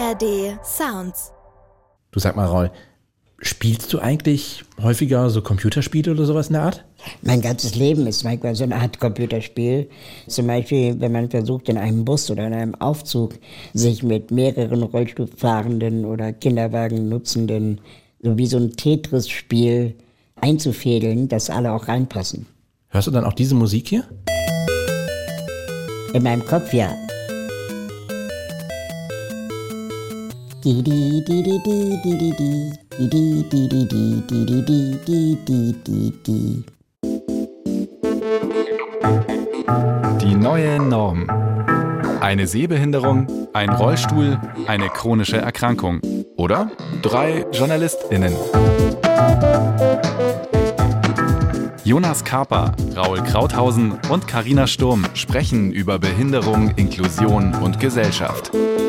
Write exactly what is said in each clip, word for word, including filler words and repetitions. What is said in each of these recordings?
A R D Sounds. Du, sag mal, Raul, spielst du eigentlich häufiger so Computerspiele oder sowas in der Art? Mein ganzes Leben ist manchmal so eine Art Computerspiel. Zum Beispiel, wenn man versucht, in einem Bus oder in einem Aufzug sich mit mehreren Rollstuhlfahrenden oder Kinderwagen nutzenden, so wie so ein Tetris-Spiel einzufädeln, dass alle auch reinpassen. Hörst du dann auch diese Musik hier? In meinem Kopf, ja. Die die die die die die die die die die die die die die die die die. Die neue Norm. Eine Sehbehinderung, ein Rollstuhl, eine chronische Erkrankung. Oder drei JournalistInnen. Jonas Karper, Raul Krauthausen und Carina Sturm sprechen über Behinderung, Inklusion und Gesellschaft.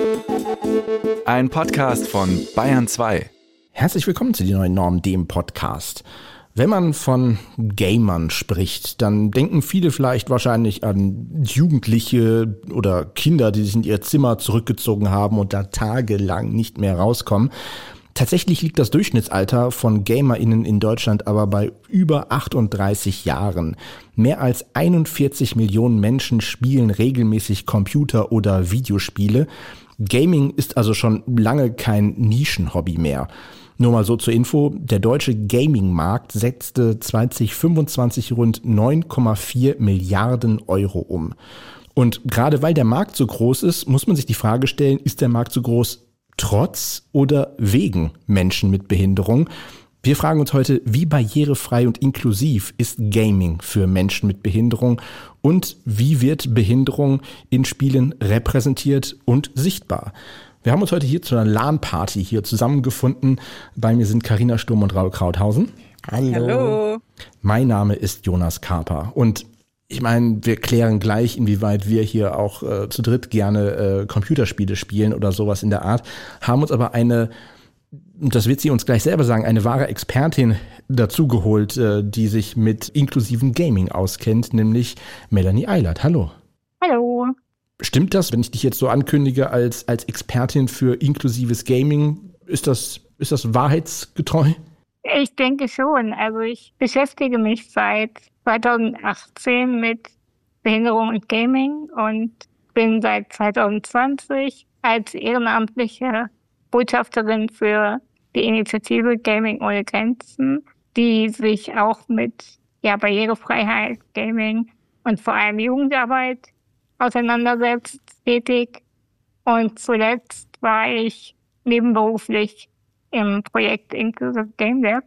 Ein Podcast von Bayern zwei. Herzlich willkommen zu Die neue Norm, dem Podcast. Wenn man von Gamern spricht, dann denken viele vielleicht wahrscheinlich an Jugendliche oder Kinder, die sich in ihr Zimmer zurückgezogen haben und da tagelang nicht mehr rauskommen. Tatsächlich liegt das Durchschnittsalter von GamerInnen in Deutschland aber bei über achtunddreißig Jahren. Mehr als einundvierzig Millionen Menschen spielen regelmäßig Computer- oder Videospiele. Gaming ist also schon lange kein Nischenhobby mehr. Nur mal so zur Info, der deutsche Gaming-Markt setzte zwanzig fünfundzwanzig rund neun Komma vier Milliarden Euro um. Und gerade weil der Markt so groß ist, muss man sich die Frage stellen, ist der Markt so groß trotz oder wegen Menschen mit Behinderung? Wir fragen uns heute, wie barrierefrei und inklusiv ist Gaming für Menschen mit Behinderung und wie wird Behinderung in Spielen repräsentiert und sichtbar? Wir haben uns heute hier zu einer LAN-Party hier zusammengefunden. Bei mir sind Carina Sturm und Raul Krauthausen. Hallo. Hallo. Mein Name ist Jonas Karper und ich meine, wir klären gleich, inwieweit wir hier auch äh, zu dritt gerne äh, Computerspiele spielen oder sowas in der Art, haben uns aber eine, und das wird sie uns gleich selber sagen, eine wahre Expertin dazugeholt, äh, die sich mit inklusivem Gaming auskennt, nämlich Melanie Eilert. Hallo. Hallo. Stimmt das, wenn ich dich jetzt so ankündige als, als Expertin für inklusives Gaming? Ist das, ist das wahrheitsgetreu? Ich denke schon. Also ich beschäftige mich seit zweitausendachtzehn mit Behinderung und Gaming und bin seit zweitausendzwanzig als ehrenamtliche Botschafterin für die Initiative Gaming ohne Grenzen, die sich auch mit ja, Barrierefreiheit, Gaming und vor allem Jugendarbeit auseinandersetzt, tätig. Und zuletzt war ich nebenberuflich im Projekt Inclusive Game Lab,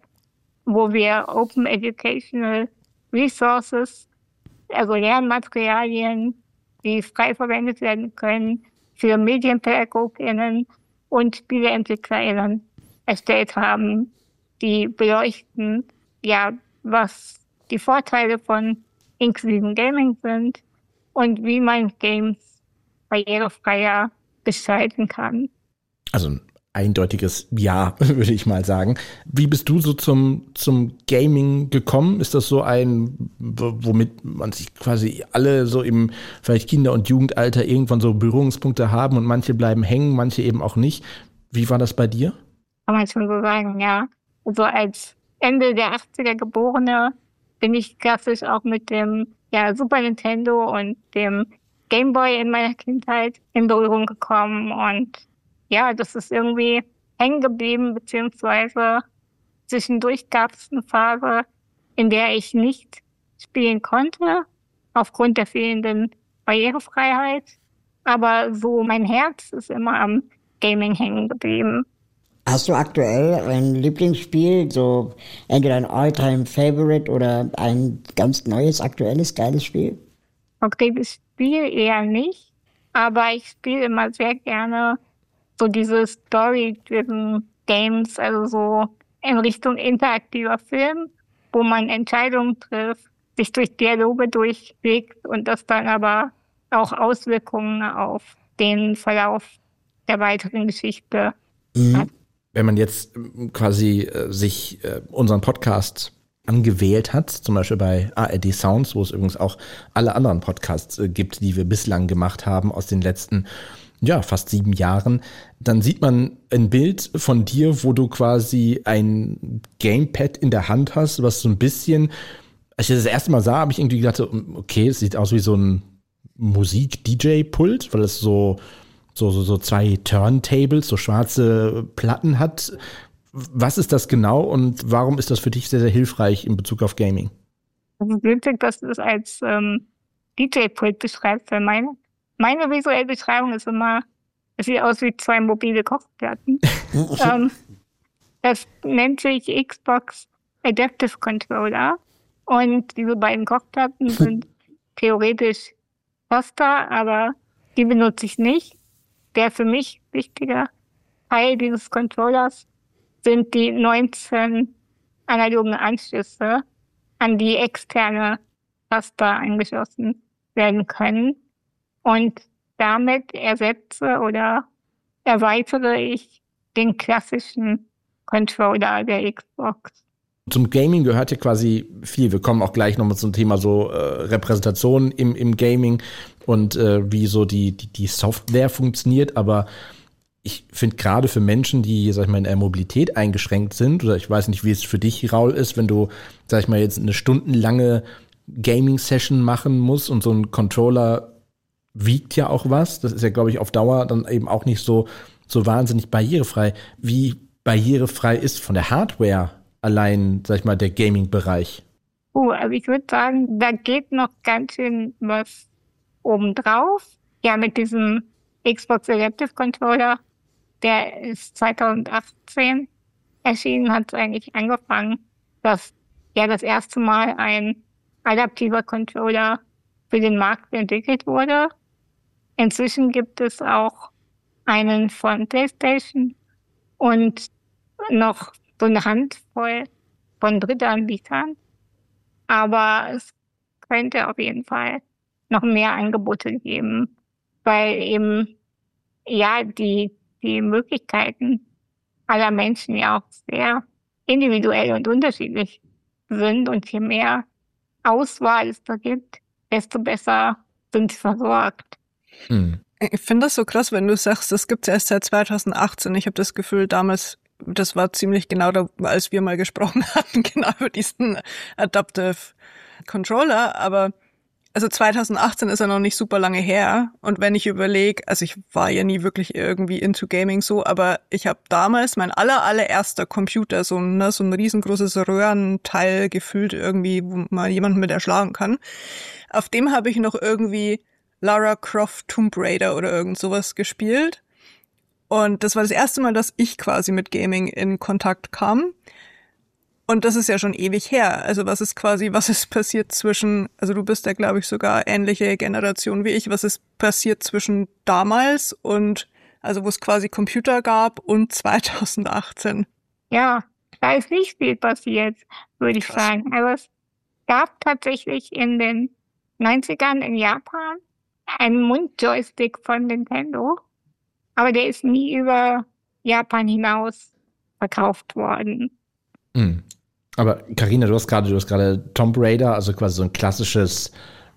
wo wir Open Educational Resources, also Lernmaterialien, die frei verwendet werden können, für MedienpädagogInnen und SpieleentwicklerInnen erstellt haben, die beleuchten, ja, was die Vorteile von inklusivem Gaming sind und wie man Games barrierefreier gestalten kann. Also ein eindeutiges Ja, würde ich mal sagen. Wie bist du so zum, zum Gaming gekommen? Ist das so ein, womit man sich quasi alle so im vielleicht Kinder- und Jugendalter irgendwann so Berührungspunkte haben und manche bleiben hängen, manche eben auch nicht? Wie war das bei dir? Kann man schon so sagen, ja. Also als Ende der achtziger Geborene bin ich klassisch auch mit dem ja, Super Nintendo und dem Game Boy in meiner Kindheit in Berührung gekommen und ja, das ist irgendwie hängen geblieben, beziehungsweise zwischendurch gab es eine Phase, in der ich nicht spielen konnte, aufgrund der fehlenden Barrierefreiheit. Aber so mein Herz ist immer am Gaming hängen geblieben. Hast du aktuell ein Lieblingsspiel, so entweder ein All-Time-Favorite oder ein ganz neues, aktuelles, geiles Spiel? Konkretes Spiel eher nicht, aber ich spiele immer sehr gerne so diese Story-driven Games, also so in Richtung interaktiver Film, wo man Entscheidungen trifft, sich durch Dialoge durchblickt und das dann aber auch Auswirkungen auf den Verlauf der weiteren Geschichte Mhm. hat. Wenn man jetzt quasi äh, sich äh, unseren Podcast angewählt hat, zum Beispiel bei A R D Sounds, wo es übrigens auch alle anderen Podcasts äh, gibt, die wir bislang gemacht haben aus den letzten ja, fast sieben Jahren, dann sieht man ein Bild von dir, wo du quasi ein Gamepad in der Hand hast, was so ein bisschen, als ich das, das erste Mal sah, habe ich irgendwie gedacht, okay, es sieht aus wie so ein Musik-D J-Pult, weil es so, so, so, so zwei Turntables, so schwarze Platten hat. Was ist das genau und warum ist das für dich sehr, sehr hilfreich in Bezug auf Gaming? Es ist witzig, dass du das als ähm, D J-Pult beschreibst, weil meine, meine visuelle Beschreibung ist immer, es sieht aus wie zwei mobile Kochplatten. ähm, das nennt sich Xbox Adaptive Controller und diese beiden Kochplatten sind theoretisch Toaster, aber die benutze ich nicht. Der für mich wichtige Teil dieses Controllers sind die neunzehn analogen Anschlüsse, an die externe Taster angeschlossen werden können. Und damit ersetze oder erweitere ich den klassischen Controller der Xbox. Zum Gaming gehört ja quasi viel. Wir kommen auch gleich nochmal zum Thema so äh, Repräsentation im, im Gaming und äh, wie so die, die, die Software funktioniert. Aber ich finde gerade für Menschen, die, sag ich mal, in der Mobilität eingeschränkt sind, oder ich weiß nicht, wie es für dich, Raul, ist, wenn du, sag ich mal, jetzt eine stundenlange Gaming-Session machen musst und so ein Controller wiegt ja auch was. Das ist ja, glaube ich, auf Dauer dann eben auch nicht so, so wahnsinnig barrierefrei. Wie barrierefrei ist von der Hardware allein, sag ich mal, der Gaming-Bereich? Oh, also ich würde sagen, da geht noch ganz schön was obendrauf. Ja, mit diesem Xbox Adaptive Controller, der ist zwanzig achtzehn erschienen, hat es eigentlich angefangen, dass ja das erste Mal ein adaptiver Controller für den Markt entwickelt wurde. Inzwischen gibt es auch einen von PlayStation und noch so eine Handvoll von Drittanbietern. Aber es könnte auf jeden Fall noch mehr Angebote geben, weil eben ja die, die Möglichkeiten aller Menschen ja auch sehr individuell und unterschiedlich sind. Und je mehr Auswahl es da gibt, desto besser sind sie versorgt. Hm. Ich finde das so krass, wenn du sagst, das gibt's erst seit zwanzig achtzehn. Ich habe das Gefühl, damals, das war ziemlich genau da, als wir mal gesprochen hatten, genau über diesen Adaptive Controller. Aber also zwanzig achtzehn ist ja noch nicht super lange her. Und wenn ich überlege, also ich war ja nie wirklich irgendwie into Gaming so, aber ich habe damals mein aller, allererster Computer, so, ne, so ein riesengroßes Röhrenteil gefüllt irgendwie, wo man jemanden mit erschlagen kann. Auf dem habe ich noch irgendwie Lara Croft Tomb Raider oder irgend sowas gespielt. Und das war das erste Mal, dass ich quasi mit Gaming in Kontakt kam. Und das ist ja schon ewig her. Also was ist quasi, was ist passiert zwischen, also du bist ja, glaube ich, sogar ähnliche Generation wie ich, was ist passiert zwischen damals und, also wo es quasi Computer gab und zwanzig achtzehn? Ja, da ist nicht viel passiert, würde ich Krass. sagen. Also es gab tatsächlich in den neunzigern in Japan einen Mundjoystick von Nintendo, aber der ist nie über Japan hinaus verkauft worden. Hm. Aber Carina, du hast gerade, du hast gerade Tomb Raider, also quasi so ein klassisches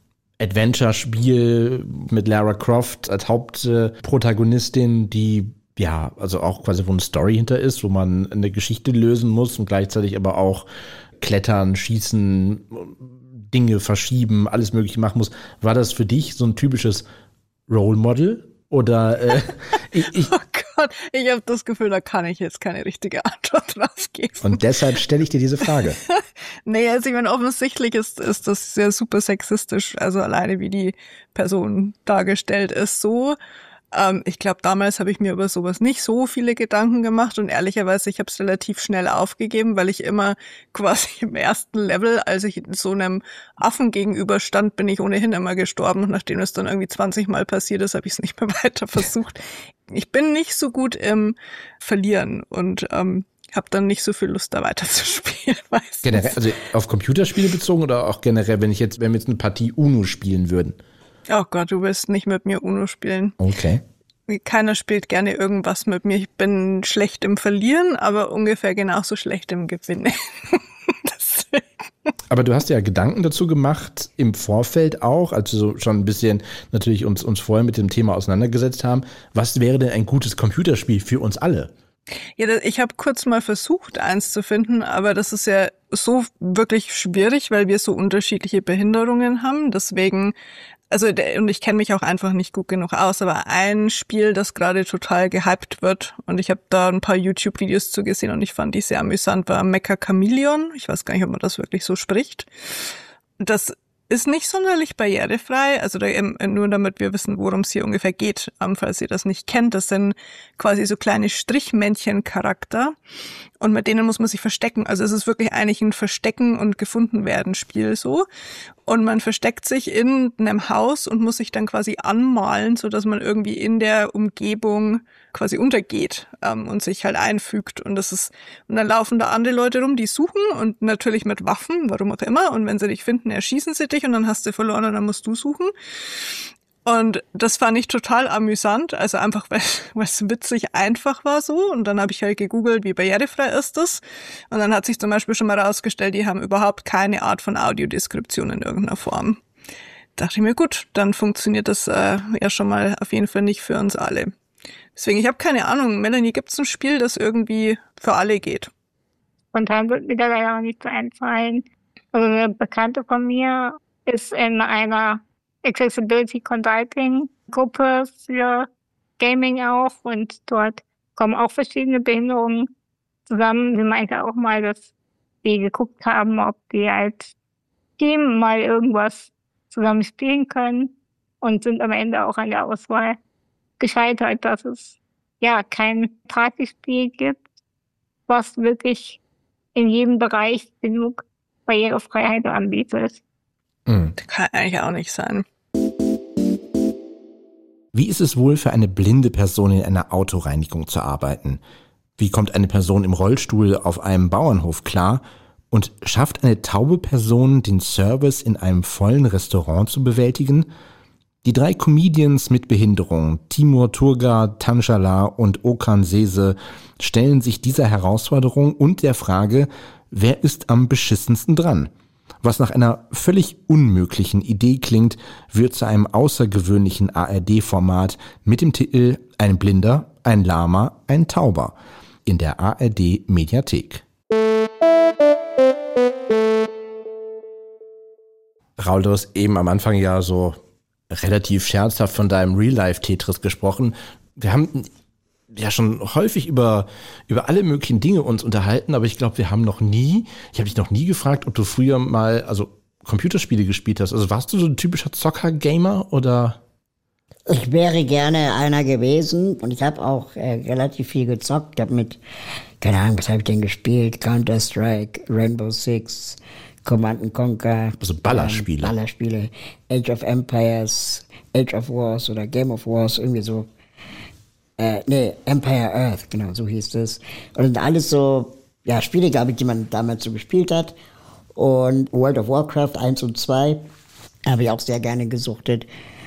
Adventure-Spiel mit Lara Croft als Hauptprotagonistin, die ja, also auch quasi wo eine Story hinter ist, wo man eine Geschichte lösen muss und gleichzeitig aber auch klettern, schießen, Dinge verschieben, alles Mögliche machen muss. War das für dich so ein typisches Role Model? Oder äh, ich, ich Oh Gott, ich habe das Gefühl, da kann ich jetzt keine richtige Antwort draus geben. Und deshalb stelle ich dir diese Frage. Nee, also ich meine, offensichtlich ist, ist das sehr super sexistisch, also alleine wie die Person dargestellt ist so. Ähm, ich glaube, damals habe ich mir über sowas nicht so viele Gedanken gemacht und ehrlicherweise, ich habe es relativ schnell aufgegeben, weil ich immer quasi im ersten Level, als ich so einem Affen gegenüber stand, bin ich ohnehin immer gestorben und nachdem es dann irgendwie zwanzig Mal passiert ist, habe ich es nicht mehr weiter versucht. Ich bin nicht so gut im Verlieren und ähm, habe dann nicht so viel Lust, da weiter zu spielen. Meistens. Generell, also auf Computerspiele bezogen oder auch generell, wenn ich jetzt, wenn wir jetzt eine Partie Uno spielen würden? Oh Gott, du willst nicht mit mir Uno spielen. Okay. Keiner spielt gerne irgendwas mit mir. Ich bin schlecht im Verlieren, aber ungefähr genauso schlecht im Gewinnen. Aber du hast ja Gedanken dazu gemacht, im Vorfeld auch, als wir so schon ein bisschen natürlich uns, uns vorher mit dem Thema auseinandergesetzt haben. Was wäre denn ein gutes Computerspiel für uns alle? Ja, ich habe kurz mal versucht, eins zu finden, aber das ist ja so wirklich schwierig, weil wir so unterschiedliche Behinderungen haben. Deswegen, also und ich kenne mich auch einfach nicht gut genug aus, aber ein Spiel, das gerade total gehypt wird und ich habe da ein paar YouTube-Videos zu gesehen und ich fand die sehr amüsant, war Mecha Chameleon. Ich weiß gar nicht, ob man das wirklich so spricht. Das ist nicht sonderlich barrierefrei, also da eben nur damit wir wissen, worum es hier ungefähr geht, falls ihr das nicht kennt. Das sind quasi so kleine Strichmännchen-Charakter und mit denen muss man sich verstecken. Also es ist wirklich eigentlich ein Verstecken- und Gefundenwerden-Spiel so. Und man versteckt sich in einem Haus und muss sich dann quasi anmalen, so dass man irgendwie in der Umgebung quasi untergeht ähm, und sich halt einfügt. Und das ist und dann laufen da andere Leute rum, die suchen und natürlich mit Waffen, warum auch immer. Und wenn sie dich finden, erschießen sie dich und dann hast du verloren und dann musst du suchen. Und das fand ich total amüsant, also einfach, weil es witzig einfach war so. Und dann habe ich halt gegoogelt, wie barrierefrei ist das. Und dann hat sich zum Beispiel schon mal rausgestellt, die haben überhaupt keine Art von Audiodeskription in irgendeiner Form. Dachte ich mir, gut, dann funktioniert das äh, ja schon mal auf jeden Fall nicht für uns alle. Deswegen, ich habe keine Ahnung, Melanie, gibt's ein Spiel, das irgendwie für alle geht? Spontan wird mir da leider auch nichts einfallen. Also eine Bekannte von mir ist in einer Accessibility Consulting Gruppe für Gaming auch und dort kommen auch verschiedene Behinderungen zusammen. Sie meinte auch mal, dass die geguckt haben, ob die als Team mal irgendwas zusammen spielen können und sind am Ende auch an der Auswahl gescheitert, dass es ja kein Partyspiel gibt, was wirklich in jedem Bereich genug Barrierefreiheit anbietet. Mhm. Das kann eigentlich auch nicht sein. Wie ist es wohl für eine blinde Person in einer Autoreinigung zu arbeiten? Wie kommt eine Person im Rollstuhl auf einem Bauernhof klar? Und schafft eine taube Person den Service in einem vollen Restaurant zu bewältigen? Die drei Comedians mit Behinderung, Timur Turga, Tanshala und Okan Sese, stellen sich dieser Herausforderung und der Frage, wer ist am beschissensten dran? Was nach einer völlig unmöglichen Idee klingt, wird zu einem außergewöhnlichen A R D-Format mit dem Titel Ein Blinder, ein Lama, ein Tauber in der A R D-Mediathek. Raul, du hast eben am Anfang ja so relativ scherzhaft von deinem Real-Life-Tetris gesprochen. Wir haben ja schon häufig über über alle möglichen Dinge uns unterhalten, aber ich glaube, wir haben noch nie, ich habe dich noch nie gefragt, ob du früher mal also Computerspiele gespielt hast. Also warst du so ein typischer Zocker-Gamer oder? Ich wäre gerne einer gewesen und ich habe auch äh, relativ viel gezockt. Ich habe mit, keine Ahnung, was habe ich denn gespielt? Counter-Strike, Rainbow Six, Command and Conquer. Also Ballerspiele. Ähm, Ballerspiele, Age of Empires, Age of Wars oder Game of Wars, irgendwie so. Äh, nee, Empire Earth, genau, so hieß es. Und alles so, ja, Spiele, glaube ich, die man damals so gespielt hat. Und World of Warcraft eins und zwei habe ich auch sehr gerne gesuchtet.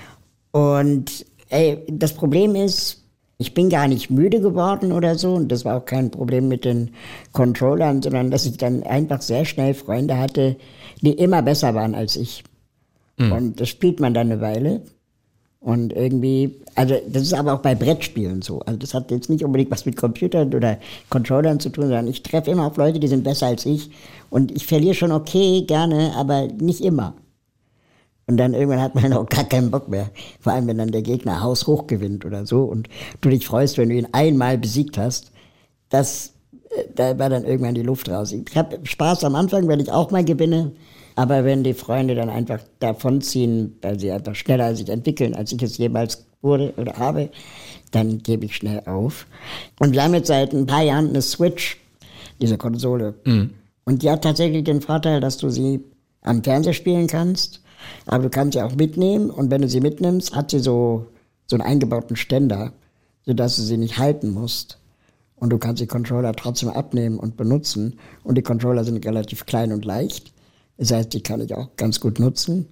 Und ey, das Problem ist, ich bin gar nicht müde geworden oder so. Und das war auch kein Problem mit den Controllern, sondern dass ich dann einfach sehr schnell Freunde hatte, die immer besser waren als ich. Mhm. Und das spielt man dann eine Weile. Und irgendwie, also das ist aber auch bei Brettspielen so. Also das hat jetzt nicht unbedingt was mit Computern oder Controllern zu tun, sondern ich treffe immer auf Leute, die sind besser als ich. Und ich verliere schon okay, gerne, aber nicht immer. Und dann irgendwann hat man auch gar keinen Bock mehr. Vor allem, wenn dann der Gegner haushoch gewinnt oder so und du dich freust, wenn du ihn einmal besiegt hast. Das, da war dann irgendwann die Luft raus. Ich habe Spaß am Anfang, wenn ich auch mal gewinne. Aber wenn die Freunde dann einfach davonziehen, weil sie einfach schneller sich entwickeln, als ich es jemals wurde oder habe, dann gebe ich schnell auf. Und wir haben jetzt seit ein paar Jahren eine Switch, diese Konsole. Mhm. Und die hat tatsächlich den Vorteil, dass du sie am Fernseher spielen kannst, aber du kannst sie auch mitnehmen. Und wenn du sie mitnimmst, hat sie so, so einen eingebauten Ständer, sodass du sie nicht halten musst. Und du kannst die Controller trotzdem abnehmen und benutzen. Und die Controller sind relativ klein und leicht. Das heißt, die kann ich auch ganz gut nutzen.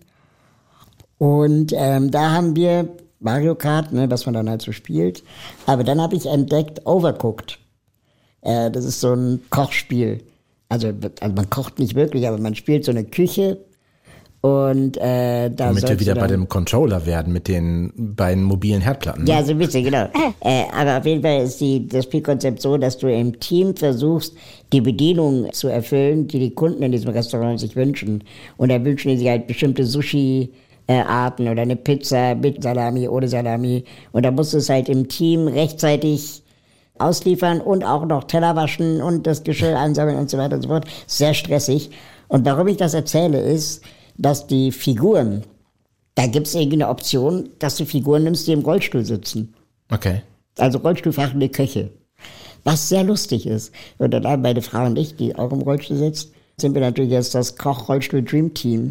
Und ähm, da haben wir Mario Kart, ne, was man dann halt so spielt. Aber dann habe ich entdeckt Overcooked. Äh, das ist so ein Kochspiel. Also, also man kocht nicht wirklich, aber man spielt so eine Küche. Und äh, da Damit wir wieder dann, bei dem Controller werden mit den beiden mobilen Herdplatten. Ne? Ja, so ein bisschen, genau. äh, aber auf jeden Fall ist die, das Spielkonzept so, dass du im Team versuchst, die Bedienung zu erfüllen, die die Kunden in diesem Restaurant sich wünschen. Und da wünschen die sich halt bestimmte Sushi-Arten oder eine Pizza mit Salami, ohne Salami. Und da musst du es halt im Team rechtzeitig ausliefern und auch noch Teller waschen und das Geschirr einsammeln und so weiter und so fort. Sehr stressig. Und warum ich das erzähle, ist, dass die Figuren, da gibt es irgendwie eine Option, dass du Figuren nimmst, die im Rollstuhl sitzen. Okay. Also rollstuhlfahrende Köche. Was sehr lustig ist. Und dann haben meine Frau und ich, die auch im Rollstuhl sitzt, sind wir natürlich jetzt das Koch-Rollstuhl-Dream-Team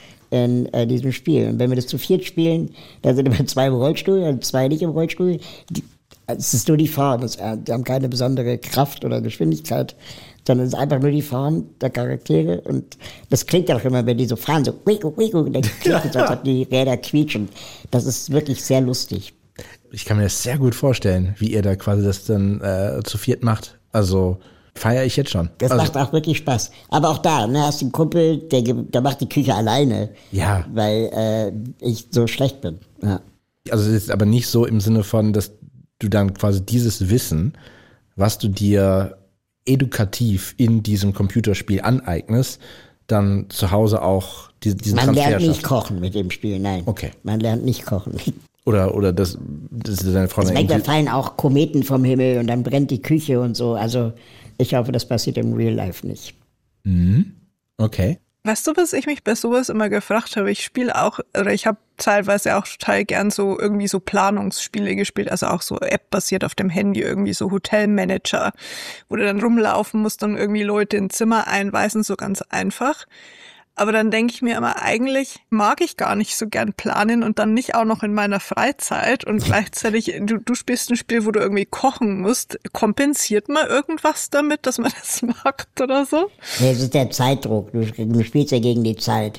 in äh, diesem Spiel. Und wenn wir das zu viert spielen, dann sind immer zwei im Rollstuhl und zwei nicht im Rollstuhl. Die, es ist nur die Form. Es, äh, die haben keine besondere Kraft oder Geschwindigkeit, sondern es ist einfach nur die Form der Charaktere. Und das klingt auch immer, wenn die so fahren, so wiku, wiku, und dann klingt es, als ob die Räder quietschen. Das ist wirklich sehr lustig. Ich kann mir das sehr gut vorstellen, wie ihr da quasi das dann äh, zu viert macht. Also feiere ich jetzt schon. Das also, macht auch wirklich Spaß. Aber auch da, ne, hast du einen Kumpel, der, der macht die Küche alleine. Ja. Weil äh, ich so schlecht bin. Ja. Also es ist aber nicht so im Sinne von, dass du dann quasi dieses Wissen, was du dir edukativ in diesem Computerspiel aneignest, dann zu Hause auch diesen, diesen Man Transfer lernt nicht schafft. kochen mit dem Spiel, nein. Okay. Man lernt nicht kochen. Oder, oder das, das ist deine Frau. Also dann manchmal irgendwie- fallen auch Kometen vom Himmel und dann brennt die Küche und so. Also ich hoffe, das passiert im Real Life nicht. Mhm. Okay. Weißt du, was ich mich bei sowas immer gefragt habe? Ich spiele auch, oder ich habe teilweise auch total gern so irgendwie so Planungsspiele gespielt, also auch so App-basiert auf dem Handy, irgendwie so Hotelmanager, wo du dann rumlaufen musst und irgendwie Leute in Zimmer einweisen, so ganz einfach. Aber dann denke ich mir immer, eigentlich mag ich gar nicht so gern planen und dann nicht auch noch in meiner Freizeit und gleichzeitig, du, du spielst ein Spiel, wo du irgendwie kochen musst. Kompensiert man irgendwas damit, dass man das macht oder so? Nee, es ist der Zeitdruck. Du, du spielst ja gegen die Zeit.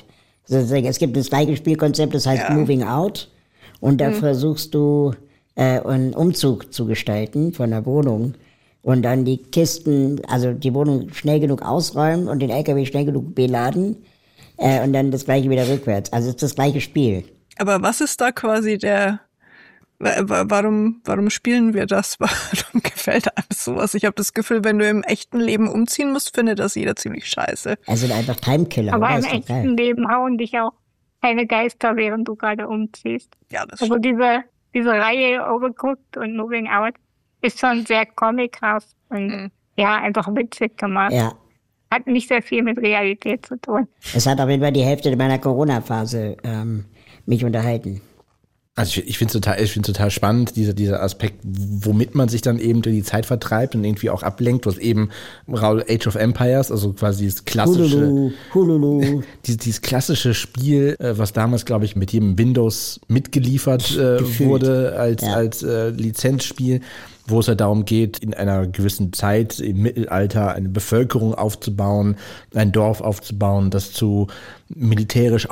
Es gibt das gleiche Spielkonzept, das heißt Ja. Moving Out. Und da Mhm. versuchst du, äh, einen Umzug zu gestalten von der Wohnung. Und dann die Kisten, also die Wohnung schnell genug ausräumen und den L K W schnell genug beladen. Äh, und dann das gleiche wieder rückwärts. Also es ist das gleiche Spiel. Aber was ist da quasi der, wa- wa- warum, warum spielen wir das? Warum gefällt einem sowas? Ich habe das Gefühl, wenn du im echten Leben umziehen musst, findet das jeder ziemlich scheiße. Also einfach Timekiller. Aber oder? im Ist doch echten geil. Leben hauen dich auch keine Geister, während du gerade umziehst. Ja, das Also stimmt. diese, diese Reihe Overcooked und Moving Out ist schon sehr comichaft und Mhm. ja, einfach witzig gemacht. Ja. Hat nicht sehr viel mit Realität zu tun. Es hat auf jeden Fall die Hälfte meiner Corona-Phase ähm, mich unterhalten. Also ich, ich finde es total, ich find's total spannend, dieser, dieser Aspekt, womit man sich dann eben die Zeit vertreibt und irgendwie auch ablenkt, was eben Raul Age of Empires, also quasi das klassische, Hululu, Hululu. dieses, dieses klassische Spiel, äh, was damals, glaube ich, mit jedem Windows mitgeliefert äh, Gefühlt. wurde als, Ja. als äh, Lizenzspiel, wo es halt darum geht, in einer gewissen Zeit im Mittelalter eine Bevölkerung aufzubauen, ein Dorf aufzubauen, das zu militärisch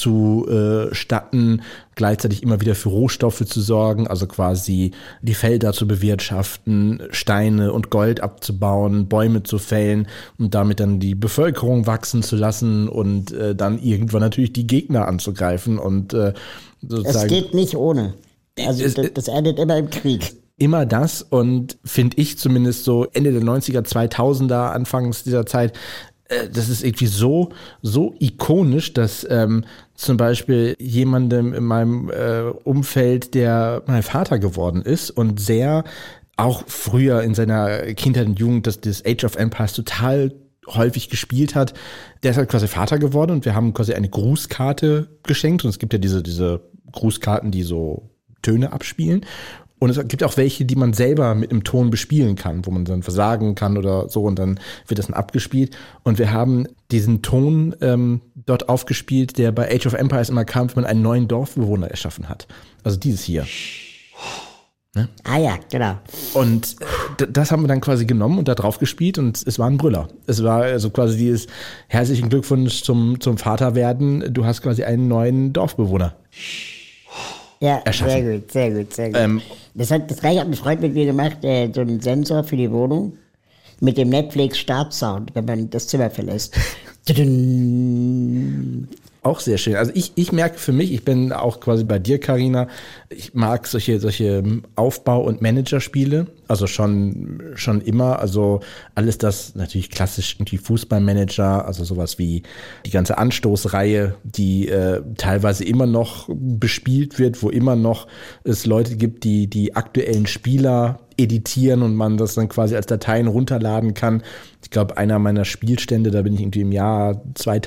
auszustatten, gleichzeitig immer wieder für Rohstoffe zu sorgen, also quasi die Felder zu bewirtschaften, Steine und Gold abzubauen, Bäume zu fällen und damit dann die Bevölkerung wachsen zu lassen und äh, dann irgendwann natürlich die Gegner anzugreifen und äh, Es sozusagen geht nicht ohne. Also Es- das, das endet immer im Krieg. immer das und finde ich zumindest so Ende der neunziger, zweitausender, Anfangs dieser Zeit, äh, das ist irgendwie so, so ikonisch, dass ähm, zum Beispiel jemandem in meinem äh, Umfeld, der mein Vater geworden ist und sehr auch früher in seiner Kindheit und Jugend das, das Age of Empires total häufig gespielt hat, der ist halt quasi Vater geworden und wir haben quasi eine Grußkarte geschenkt und es gibt ja diese, diese Grußkarten, die so Töne abspielen. Und es gibt auch welche, die man selber mit einem Ton bespielen kann, wo man dann versagen kann oder so und dann wird das dann abgespielt. Und wir haben diesen Ton ähm, dort aufgespielt, der bei Age of Empires immer kam, wenn man einen neuen Dorfbewohner erschaffen hat. Also dieses hier. Ah ja, genau. Und äh, d- das haben wir dann quasi genommen und da drauf gespielt und es war ein Brüller. Es war also quasi dieses herzlichen Glückwunsch zum, zum Vaterwerden. Du hast quasi einen neuen Dorfbewohner. Ja, Erschaffen. sehr gut, sehr gut, sehr gut. Ähm, das hat das gleiche hat ein Freund mit mir gemacht, äh, so einen Sensor für die Wohnung. mit dem Netflix-Startsound, wenn man das Zimmer verlässt. Auch sehr schön. Also ich, ich merke für mich, ich bin auch quasi bei dir, Carina, ich mag solche, solche Aufbau- und Managerspiele, also schon, schon immer, also alles das natürlich klassisch irgendwie Fußballmanager, also sowas wie die ganze Anstoßreihe, die äh, teilweise immer noch bespielt wird, wo immer noch es Leute gibt, die die aktuellen Spieler editieren und man das dann quasi als Dateien runterladen kann. Ich glaube, einer meiner Spielstände, da bin ich irgendwie im Jahr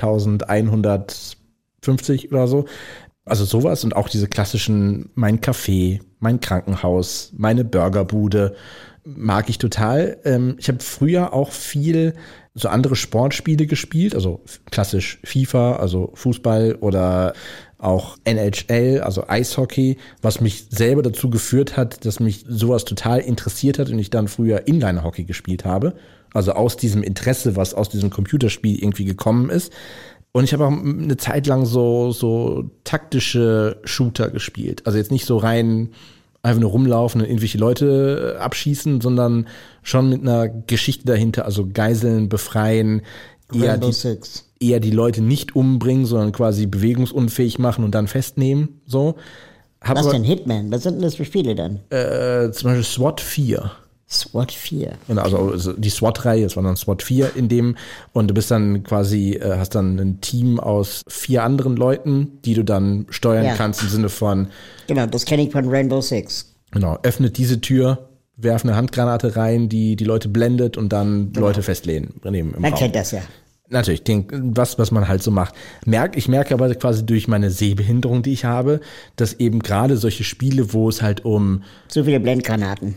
zweitausendeinhundertfünfzig oder so. Also sowas und auch diese klassischen, mein Café, mein Krankenhaus, meine Burgerbude, mag ich total. Ähm, ich habe früher auch viel so andere Sportspiele gespielt, also klassisch FIFA, also Fußball oder auch N H L, also Eishockey, was mich selber dazu geführt hat, dass mich sowas total interessiert hat und ich dann früher Inline-Hockey gespielt habe. Also aus diesem Interesse, was aus diesem Computerspiel irgendwie gekommen ist. Und ich habe auch eine Zeit lang so, so taktische Shooter gespielt. Also jetzt nicht so rein einfach nur rumlaufen und irgendwelche Leute abschießen, sondern schon mit einer Geschichte dahinter, also Geiseln befreien, eher die, eher die Leute nicht umbringen, sondern quasi bewegungsunfähig machen und dann festnehmen. So. Hab Was aber, denn Hitman? Was sind denn das für Spiele dann? Äh, zum Beispiel SWAT vier. SWAT vier. Genau, also die SWAT-Reihe, es war dann SWAT vier in dem, und du bist dann quasi, äh, hast dann ein Team aus vier anderen Leuten, die du dann steuern ja. kannst im Sinne von. Genau, das kenne ich von Rainbow Six. Genau, öffnet diese Tür, werf eine Handgranate rein, die die Leute blendet und dann genau. Leute festlehnen. Im man Raum. kennt das ja. Natürlich, den, was, was man halt so macht. Merk, ich merke aber quasi durch meine Sehbehinderung, die ich habe, dass eben gerade solche Spiele, wo es halt um zu viele Blendgranaten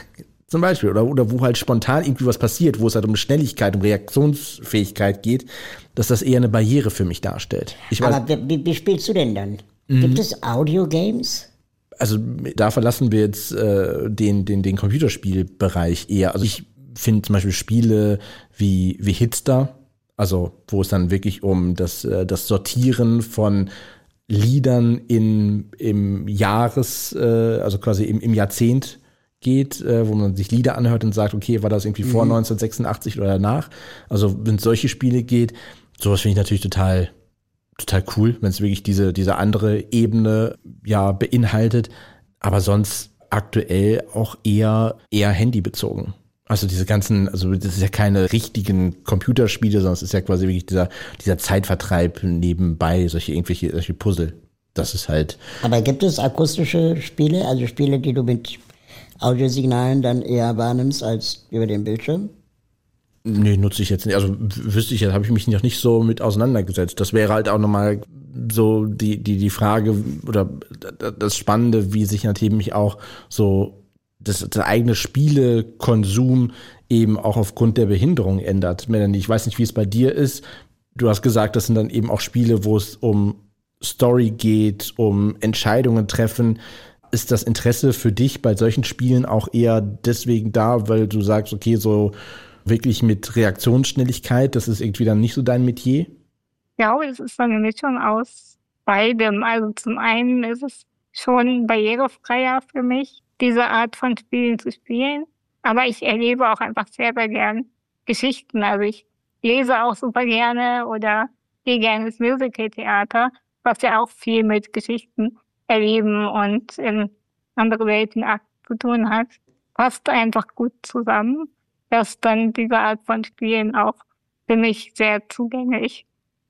zum Beispiel, oder, oder wo halt spontan irgendwie was passiert, wo es halt um Schnelligkeit, um Reaktionsfähigkeit geht, dass das eher eine Barriere für mich darstellt. Ich weiß, aber wie, wie spielst du denn dann? Mhm. Gibt es Audio-Games? Also da verlassen wir jetzt äh, den, den, den Computerspielbereich eher. Also ich finde zum Beispiel Spiele wie, wie Hitster, also wo es dann wirklich um das, äh, das Sortieren von Liedern in, im Jahres, äh, also quasi im, im Jahrzehnt geht, äh, wo man sich Lieder anhört und sagt, okay, war das irgendwie vor mhm. neunzehnhundertsechsundachtzig oder danach? Also wenn es solche Spiele geht, sowas finde ich natürlich total total cool, wenn es wirklich diese diese andere Ebene ja beinhaltet, aber sonst aktuell auch eher eher handybezogen. Also diese ganzen, also das ist ja keine richtigen Computerspiele, sondern es ist ja quasi wirklich dieser dieser Zeitvertreib nebenbei, solche irgendwelche solche Puzzle. Das ist halt. Aber gibt es akustische Spiele, also Spiele, die du mit Audiosignalen dann eher wahrnimmst als über den Bildschirm? Nee, nutze ich jetzt nicht. Also wüsste ich, habe ich mich noch nicht so mit auseinandergesetzt. Das wäre halt auch nochmal so die, die, die Frage oder das Spannende, wie sich natürlich auch so das, der eigene Spielekonsum eben auch aufgrund der Behinderung ändert. Melanie, ich weiß nicht, wie es bei dir ist. Du hast gesagt, das sind dann eben auch Spiele, wo es um Story geht, um Entscheidungen treffen. Ist das Interesse für dich bei solchen Spielen auch eher deswegen da, weil du sagst, okay, so wirklich mit Reaktionsschnelligkeit, das ist irgendwie dann nicht so dein Metier? Ja, es ist eine Mischung aus beidem. Also zum einen ist es schon barrierefreier für mich, diese Art von Spielen zu spielen. Aber ich erlebe auch einfach sehr, sehr gern Geschichten. Also ich lese auch super gerne oder gehe gerne ins Musical-Theater, was ja auch viel mit Geschichten erleben und in andere Welten zu tun hat. Passt einfach gut zusammen, dass dann diese Art von Spielen auch für mich sehr zugänglich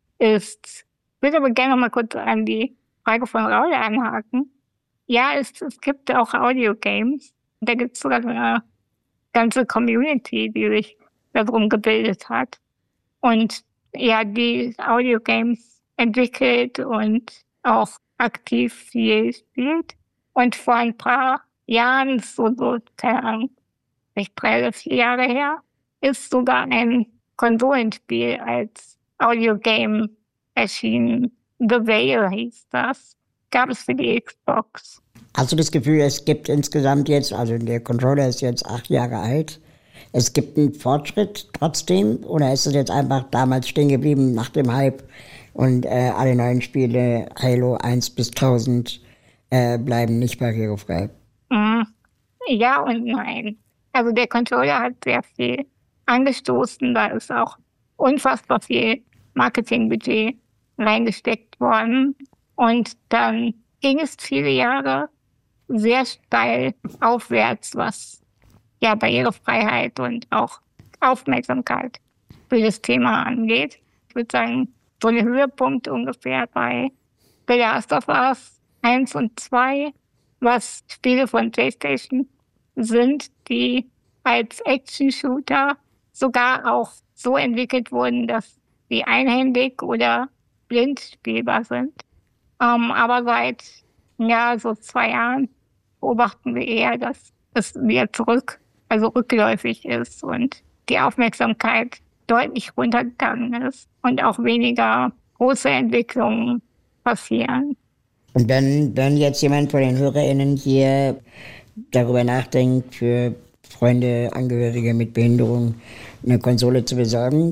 ist. Ich würde aber gerne noch mal kurz an die Frage von Raul anhaken. Ja, es, es gibt auch Audio-Games. Da gibt es sogar eine ganze Community, die sich darum gebildet hat. Und ja, die Audio-Games entwickelt und auch aktiv viel spielt. Und vor ein paar Jahren, so, so keine Ahnung, vielleicht drei oder vier Jahre her, ist sogar ein Konsolenspiel als Audiogame erschienen. The Veil hieß das. Gab es für die Xbox. Hast du das Gefühl, es gibt insgesamt jetzt, also der Controller ist jetzt acht Jahre alt, es gibt einen Fortschritt trotzdem? Oder ist es jetzt einfach damals stehen geblieben nach dem Hype und äh, alle neuen Spiele, Halo eins bis tausend, äh, bleiben nicht barrierefrei? Mm, ja und nein. Also der Controller hat sehr viel angestoßen. Da ist auch unfassbar viel Marketingbudget reingesteckt worden. Und dann ging es viele Jahre sehr steil aufwärts, was ja Barrierefreiheit und auch Aufmerksamkeit für das Thema angeht. Ich würde sagen, so ein Höhepunkt ungefähr bei The Last of Us eins und zwei, was Spiele von PlayStation sind, die als Action-Shooter sogar auch so entwickelt wurden, dass sie einhändig oder blind spielbar sind. Ähm, aber seit ja, so zwei Jahren beobachten wir eher, dass es wieder zurück, also rückläufig ist und die Aufmerksamkeit deutlich runtergegangen ist und auch weniger große Entwicklungen passieren. Und wenn, wenn jetzt jemand von den HörerInnen hier darüber nachdenkt, für Freunde, Angehörige mit Behinderung eine Konsole zu besorgen,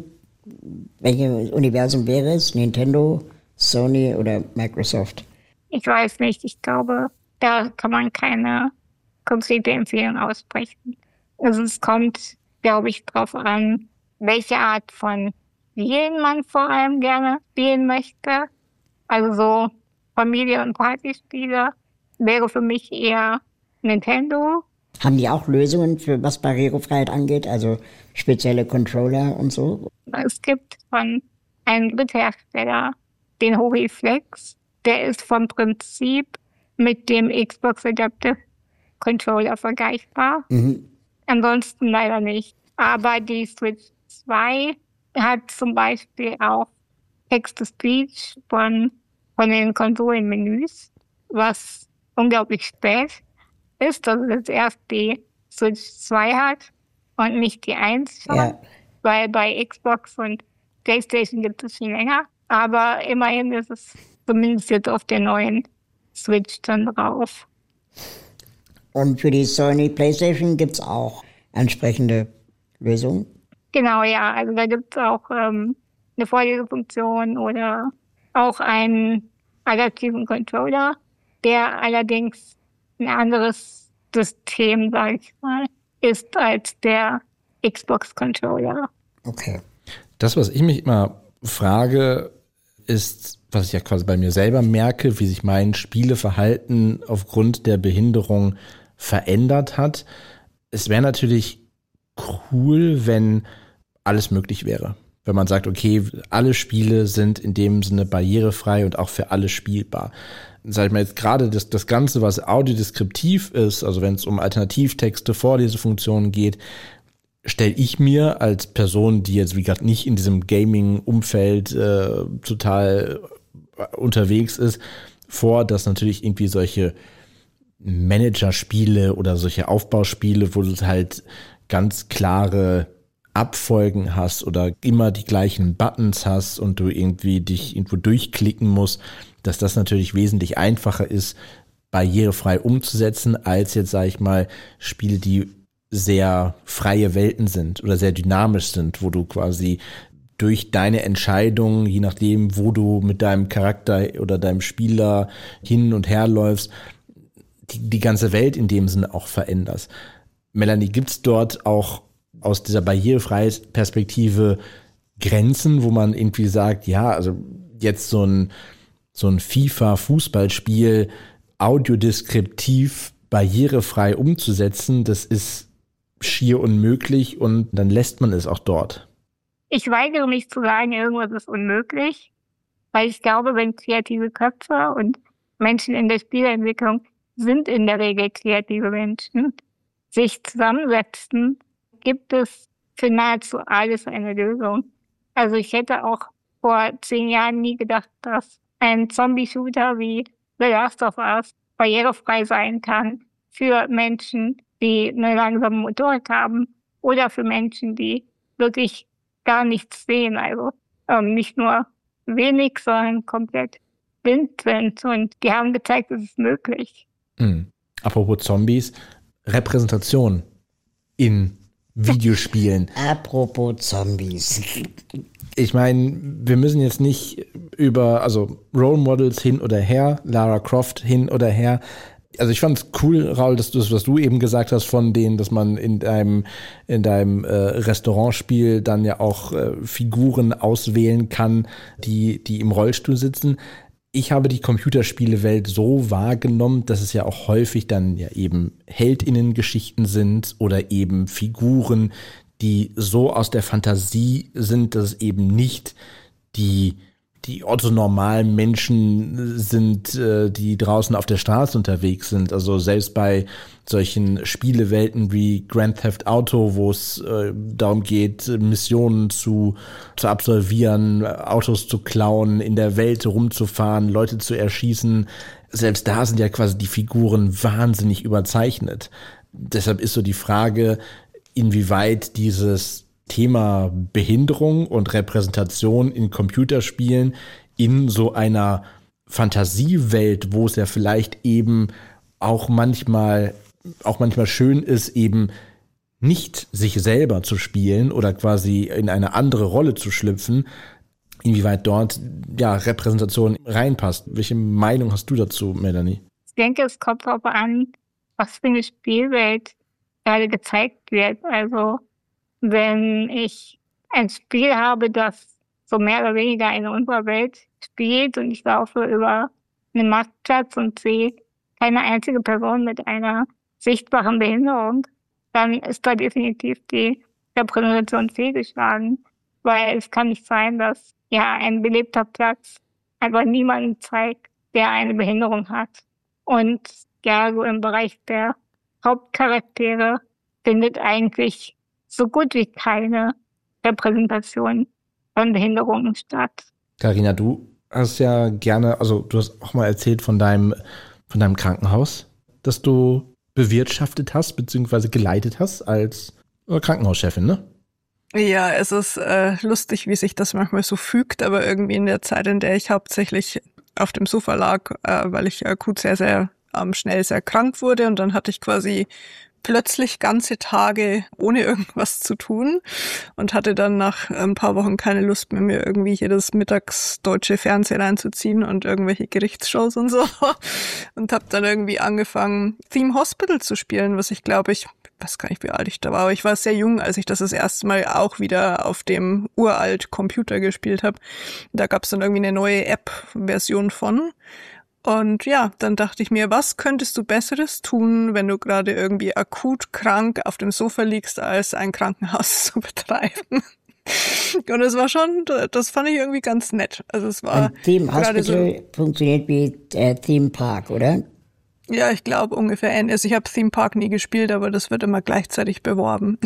welches Universum wäre es? Nintendo, Sony oder Microsoft? Ich weiß nicht. Ich glaube, da kann man keine konkrete Empfehlung aussprechen. Also es kommt, glaube ich, drauf an, welche Art von Spielen man vor allem gerne spielen möchte. Also so Familie- und Partyspiele wäre für mich eher Nintendo. Haben die auch Lösungen für was Barrierefreiheit angeht, also spezielle Controller und so? Es gibt von einem Dritthersteller den HoriFlex. Der ist vom Prinzip mit dem Xbox Adaptive Controller vergleichbar. Mhm. Ansonsten leider nicht. Aber die Switch zwei hat zum Beispiel auch Text-to-Speech von, von den Konsolenmenüs, was unglaublich spät ist, dass es erst die Switch zwei hat und nicht die eins schon, ja. Weil bei Xbox und PlayStation gibt es schon länger. Aber immerhin ist es zumindest jetzt auf der neuen Switch dann drauf. Und für die Sony PlayStation gibt es auch entsprechende Lösungen? Genau, ja. Also da gibt es auch ähm, eine Vorlesefunktion oder auch einen adaptiven Controller, der allerdings ein anderes System, sage ich mal, ist als der Xbox-Controller. Okay. Das, was ich mich immer frage, ist, was ich ja quasi bei mir selber merke, wie sich mein Spieleverhalten aufgrund der Behinderung verändert hat. Es wäre natürlich cool, wenn alles möglich wäre. Wenn man sagt, okay, alle Spiele sind in dem Sinne barrierefrei und auch für alle spielbar. Sag ich mal jetzt gerade das, das Ganze, was audiodeskriptiv ist, also wenn es um Alternativtexte, Vorlesefunktionen geht, stelle ich mir als Person, die jetzt wie gesagt nicht in diesem Gaming-Umfeld äh, total unterwegs ist, vor, dass natürlich irgendwie solche Managerspiele oder solche Aufbauspiele, wo du halt ganz klare Abfolgen hast oder immer die gleichen Buttons hast und du irgendwie dich irgendwo durchklicken musst, dass das natürlich wesentlich einfacher ist, barrierefrei umzusetzen, als jetzt, sage ich mal, Spiele, die sehr freie Welten sind oder sehr dynamisch sind, wo du quasi durch deine Entscheidungen, je nachdem, wo du mit deinem Charakter oder deinem Spieler hin und her läufst, die, die ganze Welt in dem Sinne auch veränderst. Melanie, gibt's dort auch aus dieser barrierefreien Perspektive Grenzen, wo man irgendwie sagt, ja, also jetzt so ein, so ein FIFA-Fußballspiel audiodeskriptiv barrierefrei umzusetzen, das ist schier unmöglich und dann lässt man es auch dort. Ich weigere mich zu sagen, irgendwas ist unmöglich, weil ich glaube, wenn kreative Köpfe und Menschen in der Spieleentwicklung sind in der Regel kreative Menschen, sich zusammensetzen, gibt es für nahezu alles eine Lösung. Also ich hätte auch vor zehn Jahren nie gedacht, dass ein Zombie-Shooter wie The Last of Us barrierefrei sein kann für Menschen, die eine langsame Motorik haben oder für Menschen, die wirklich gar nichts sehen. Also ähm, nicht nur wenig, sondern komplett blind sind. Und die haben gezeigt, es ist möglich. Mhm. Apropos Zombies, Repräsentation in Videospielen. Apropos Zombies. Ich meine, wir müssen jetzt nicht über, also Role Models hin oder her, Lara Croft hin oder her. Also ich fand es cool, Raul, dass du, was du eben gesagt hast von denen, dass man in deinem, in deinem äh, Restaurantspiel dann ja auch äh, Figuren auswählen kann, die, die im Rollstuhl sitzen. Ich habe die Computerspielewelt so wahrgenommen, dass es ja auch häufig dann ja eben HeldInnen-Geschichten sind oder eben Figuren, die so aus der Fantasie sind, dass es eben nicht die die orthonormalen Menschen sind, die draußen auf der Straße unterwegs sind. Also selbst bei solchen Spielewelten wie Grand Theft Auto, wo es äh, darum geht, Missionen zu, zu absolvieren, Autos zu klauen, in der Welt rumzufahren, Leute zu erschießen. Selbst da sind ja quasi die Figuren wahnsinnig überzeichnet. Deshalb ist so die Frage, inwieweit dieses Thema Behinderung und Repräsentation in Computerspielen in so einer Fantasiewelt, wo es ja vielleicht eben auch manchmal auch manchmal schön ist, eben nicht sich selber zu spielen oder quasi in eine andere Rolle zu schlüpfen, inwieweit dort ja Repräsentation reinpasst. Welche Meinung hast du dazu, Melanie? Ich denke, es kommt darauf an, was für eine Spielwelt gerade gezeigt wird. Also wenn ich ein Spiel habe, das so mehr oder weniger in unserer Welt spielt und ich laufe über einen Marktplatz und sehe keine einzige Person mit einer sichtbaren Behinderung, dann ist da definitiv die Repräsentation fehlgeschlagen, weil es kann nicht sein, dass ja ein belebter Platz einfach niemanden zeigt, der eine Behinderung hat. Und ja, so im Bereich der Hauptcharaktere findet eigentlich so gut wie keine Repräsentation von Behinderungen statt. Carina, du hast ja gerne, also du hast auch mal erzählt von deinem, von deinem Krankenhaus, das du bewirtschaftet hast, beziehungsweise geleitet hast als Krankenhauschefin, ne? Ja, es ist äh, lustig, wie sich das manchmal so fügt, aber irgendwie in der Zeit, in der ich hauptsächlich auf dem Sofa lag, äh, weil ich akut sehr, sehr ähm, schnell sehr krank wurde und dann hatte ich quasi plötzlich ganze Tage ohne irgendwas zu tun und hatte dann nach ein paar Wochen keine Lust mehr, mir irgendwie hier das mittagsdeutsche Fernsehen reinzuziehen und irgendwelche Gerichtsshows und so und habe dann irgendwie angefangen, Theme Hospital zu spielen, was ich glaube, ich weiß gar nicht, wie alt ich da war, aber ich war sehr jung, als ich das das erste Mal auch wieder auf dem uralt Computer gespielt habe. Da gab es dann irgendwie eine neue App-Version von. Und ja, dann dachte ich mir, was könntest du Besseres tun, wenn du gerade irgendwie akut krank auf dem Sofa liegst, als ein Krankenhaus zu betreiben? Und es war schon, das fand ich irgendwie ganz nett. Also es war ein Theme Hospital so, funktioniert wie äh, Theme Park, oder? Ja, ich glaube ungefähr ähnlich. Also ich habe Theme Park nie gespielt, aber das wird immer gleichzeitig beworben.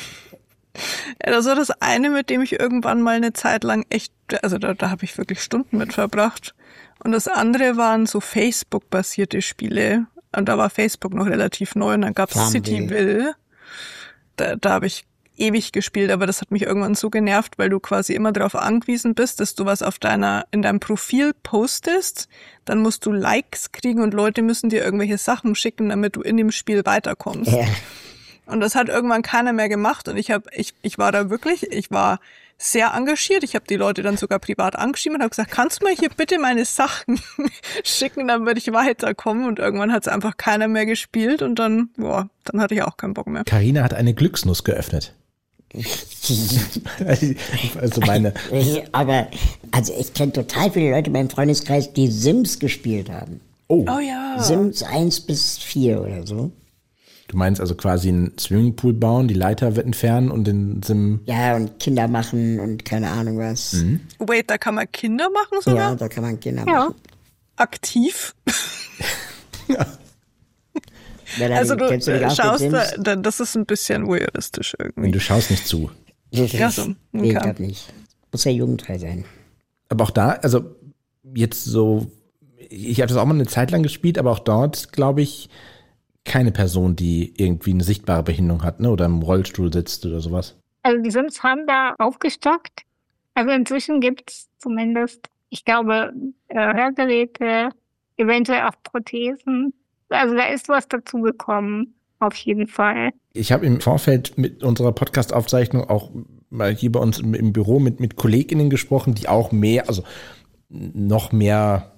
Ja, das war das eine, mit dem ich irgendwann mal eine Zeit lang echt, also da, da habe ich wirklich Stunden mit verbracht. Und das andere waren so Facebook-basierte Spiele. Und da war Facebook noch relativ neu und dann gab's Cityville. Da, da habe ich ewig gespielt, aber das hat mich irgendwann so genervt, weil du quasi immer darauf angewiesen bist, dass du was auf deiner, in deinem Profil postest. Dann musst du Likes kriegen und Leute müssen dir irgendwelche Sachen schicken, damit du in dem Spiel weiterkommst. Ja. Und das hat irgendwann keiner mehr gemacht und ich habe, ich, ich war da wirklich, ich war sehr engagiert. Ich habe die Leute dann sogar privat angeschrieben und habe gesagt, kannst du mir hier bitte meine Sachen schicken, dann würde ich weiterkommen. Und irgendwann hat es einfach keiner mehr gespielt und dann, boah, dann hatte ich auch keinen Bock mehr. Carina hat eine Glücksnuss geöffnet. Also meine. Aber, also ich kenne total viele Leute in meinem Freundeskreis, die Sims gespielt haben. Oh, oh ja. Sims eins bis vier oder so. Du meinst also quasi einen Swimmingpool bauen, die Leiter entfernen und den Sim... Ja, und Kinder machen und keine Ahnung was. Mhm. Wait, da kann man Kinder machen sogar? Ja, da kann man Kinder ja. machen. Aktiv? Ja. Also du, du schaust, da, das ist ein bisschen weirdistisch irgendwie. Du schaust nicht zu. Ja, so. Okay. Nee, ich glaube nicht. Muss ja jugendfrei sein. Aber auch da, also jetzt so, ich habe das auch mal eine Zeit lang gespielt, aber auch dort, glaube ich, keine Person, die irgendwie eine sichtbare Behinderung hat, ne, oder im Rollstuhl sitzt oder sowas. Also die Sims haben da aufgestockt. Also inzwischen gibt's zumindest, ich glaube, Hörgeräte, eventuell auch Prothesen. Also da ist was dazugekommen, auf jeden Fall. Ich habe im Vorfeld mit unserer Podcast-Aufzeichnung auch mal hier bei uns im, im Büro mit, mit KollegInnen gesprochen, die auch mehr, also noch mehr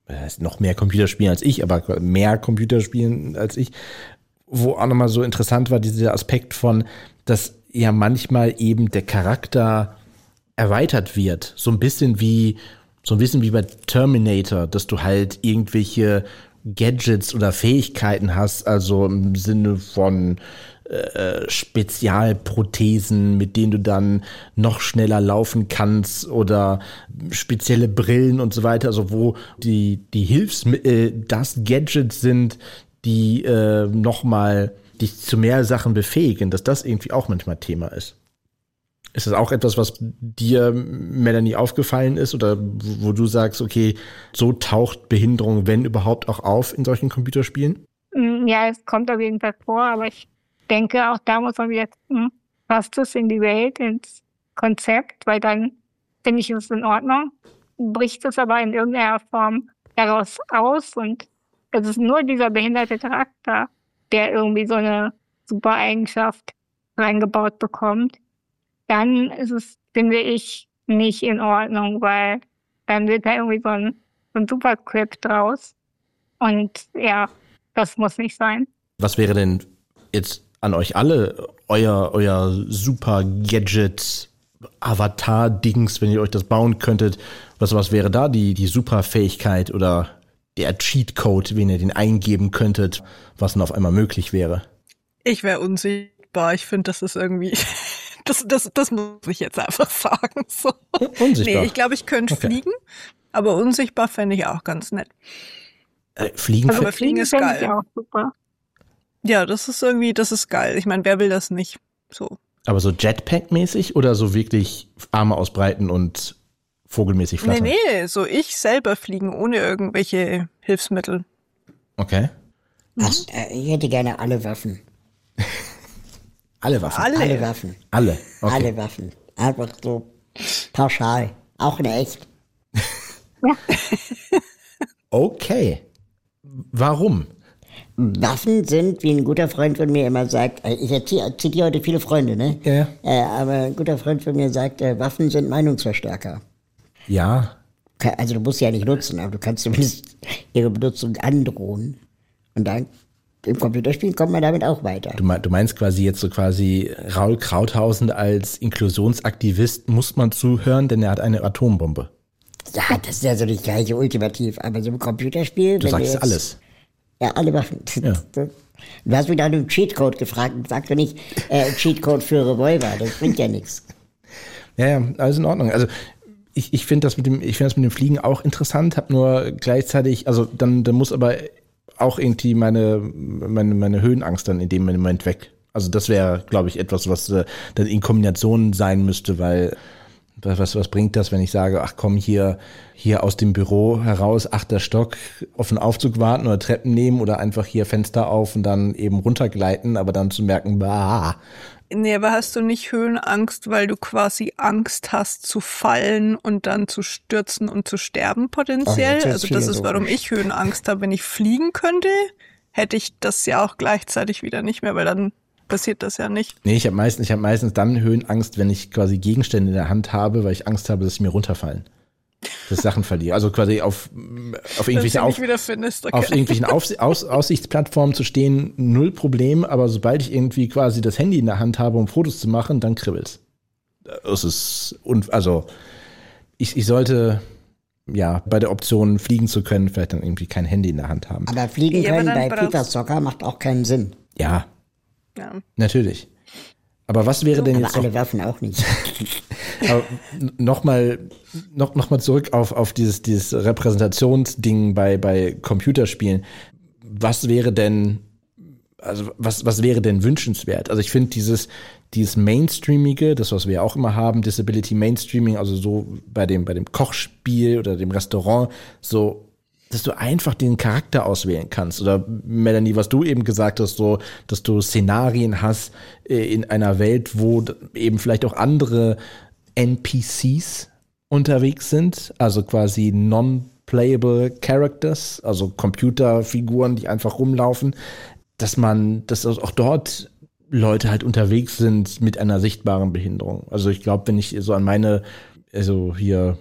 noch mehr Computerspielen als ich, aber mehr Computerspielen als ich, wo auch nochmal so interessant war, dieser Aspekt von, dass ja manchmal eben der Charakter erweitert wird. So ein bisschen wie, so ein bisschen wie bei Terminator, dass du halt irgendwelche Gadgets oder Fähigkeiten hast, also im Sinne von äh, Spezialprothesen, mit denen du dann noch schneller laufen kannst oder spezielle Brillen und so weiter, also wo die, die Hilfsmittel das Gadgets sind, die äh, nochmal dich zu mehr Sachen befähigen, dass das irgendwie auch manchmal Thema ist. Ist das auch etwas, was dir, Melanie, aufgefallen ist oder wo du sagst, okay, so taucht Behinderung, wenn überhaupt, auch auf in solchen Computerspielen? Ja, es kommt auf jeden Fall vor, aber ich denke, auch da muss man wieder gucken, passt es in die Welt, ins Konzept, weil dann finde ich es in Ordnung. Bricht es aber in irgendeiner Form daraus aus und es ist nur dieser behinderte Charakter, der irgendwie so eine super Eigenschaft reingebaut bekommt, dann ist es, finde ich, nicht in Ordnung, weil dann wird da irgendwie so ein, so ein Superclip draus. Und ja, das muss nicht sein. Was wäre denn jetzt an euch alle euer, euer Super-Gadget-Avatar-Dings, wenn ihr euch das bauen könntet? Was, was wäre da die, die Superfähigkeit oder der Cheatcode, wenn ihr den eingeben könntet, was dann auf einmal möglich wäre? Ich wäre unsichtbar. Ich finde, das ist irgendwie, das, das, das muss ich jetzt einfach sagen. So. Unsichtbar? Nee, ich glaube, ich könnte okay. fliegen, aber unsichtbar fände ich auch ganz nett. Äh, fliegen also, fliegen ist geil. Ich auch super. Ja, das ist irgendwie, das ist geil. Ich meine, wer will das nicht? So. Aber so Jetpack-mäßig oder so wirklich Arme ausbreiten und vogelmäßig flattern? Nee, nee, so ich selber fliegen, ohne irgendwelche Hilfsmittel. Okay. Ach, äh, ich hätte gerne alle Waffen. Alle Waffen? Alle. Alle Waffen. Alle? Okay. Alle Waffen. Einfach so pauschal. Auch in echt. Okay. Warum? Waffen sind, wie ein guter Freund von mir immer sagt, ich zitiere heute viele Freunde, ne? Ja. Äh, aber ein guter Freund von mir sagt, äh, Waffen sind Meinungsverstärker. Ja. Also du musst sie ja nicht nutzen, aber du kannst zumindest ihre Benutzung androhen. Und dann im Computerspiel kommt man damit auch weiter. Du meinst quasi jetzt so quasi Raul Krauthausen als Inklusionsaktivist muss man zuhören, denn er hat eine Atombombe. Ja, das ist ja so nicht gleich ultimativ, aber so im Computerspiel... Du sagst jetzt, alles. Ja, alle Waffen. Ja. Du hast mich nach einem Cheatcode gefragt und sag doch nicht äh, Cheatcode für Revolver, das bringt ja nichts. Ja, ja, alles in Ordnung. Also ich, ich finde das mit dem, ich finde das mit dem Fliegen auch interessant, habe nur gleichzeitig, also dann, dann muss aber auch irgendwie meine, meine, meine Höhenangst dann in dem Moment weg. Also das wäre, glaube ich, etwas, was äh, dann in Kombination sein müsste, weil was, was bringt das, wenn ich sage, ach komm, hier, hier aus dem Büro heraus, achter Stock, auf den Aufzug warten oder Treppen nehmen oder einfach hier Fenster auf und dann eben runtergleiten, aber dann zu merken, bah. Nee, aber hast du nicht Höhenangst, weil du quasi Angst hast zu fallen und dann zu stürzen und zu sterben potenziell? Oh, also das ist, warum ich Höhenangst habe. Wenn ich fliegen könnte, hätte ich das ja auch gleichzeitig wieder nicht mehr, weil dann passiert das ja nicht. Nee, ich habe meistens, ich habe meistens dann Höhenangst, wenn ich quasi Gegenstände in der Hand habe, weil ich Angst habe, dass sie mir runterfallen. Dass ich Sachen verliere. Also quasi auf, auf irgendwelchen, auf, findest, okay. auf irgendwelchen auf, Aus, Aussichtsplattformen zu stehen, null Problem, aber sobald ich irgendwie quasi das Handy in der Hand habe, um Fotos zu machen, dann kribbelt's. Das ist, und also ich, ich sollte ja bei der Option fliegen zu können, vielleicht dann irgendwie kein Handy in der Hand haben. Aber fliegen ja, können aber bei FIFA Soccer macht auch keinen Sinn. Ja. Ja. Natürlich. Aber was wäre denn aber jetzt alle noch, Waffen auch nicht. aber nochmal noch, noch mal zurück auf, auf dieses, dieses Repräsentationsding bei, bei Computerspielen. Was wäre denn, also was, was wäre denn wünschenswert? Also ich finde dieses, dieses Mainstreamige, das, was wir ja auch immer haben, Disability Mainstreaming, also so bei dem, bei dem Kochspiel oder dem Restaurant, so, dass du einfach den Charakter auswählen kannst. Oder Melanie, was du eben gesagt hast, so, dass du Szenarien hast äh, in einer Welt, wo eben vielleicht auch andere N P Cs unterwegs sind, also quasi non-playable Characters, also Computerfiguren, die einfach rumlaufen, dass man, dass auch dort Leute halt unterwegs sind mit einer sichtbaren Behinderung. Also ich glaube, wenn ich so an meine, also hier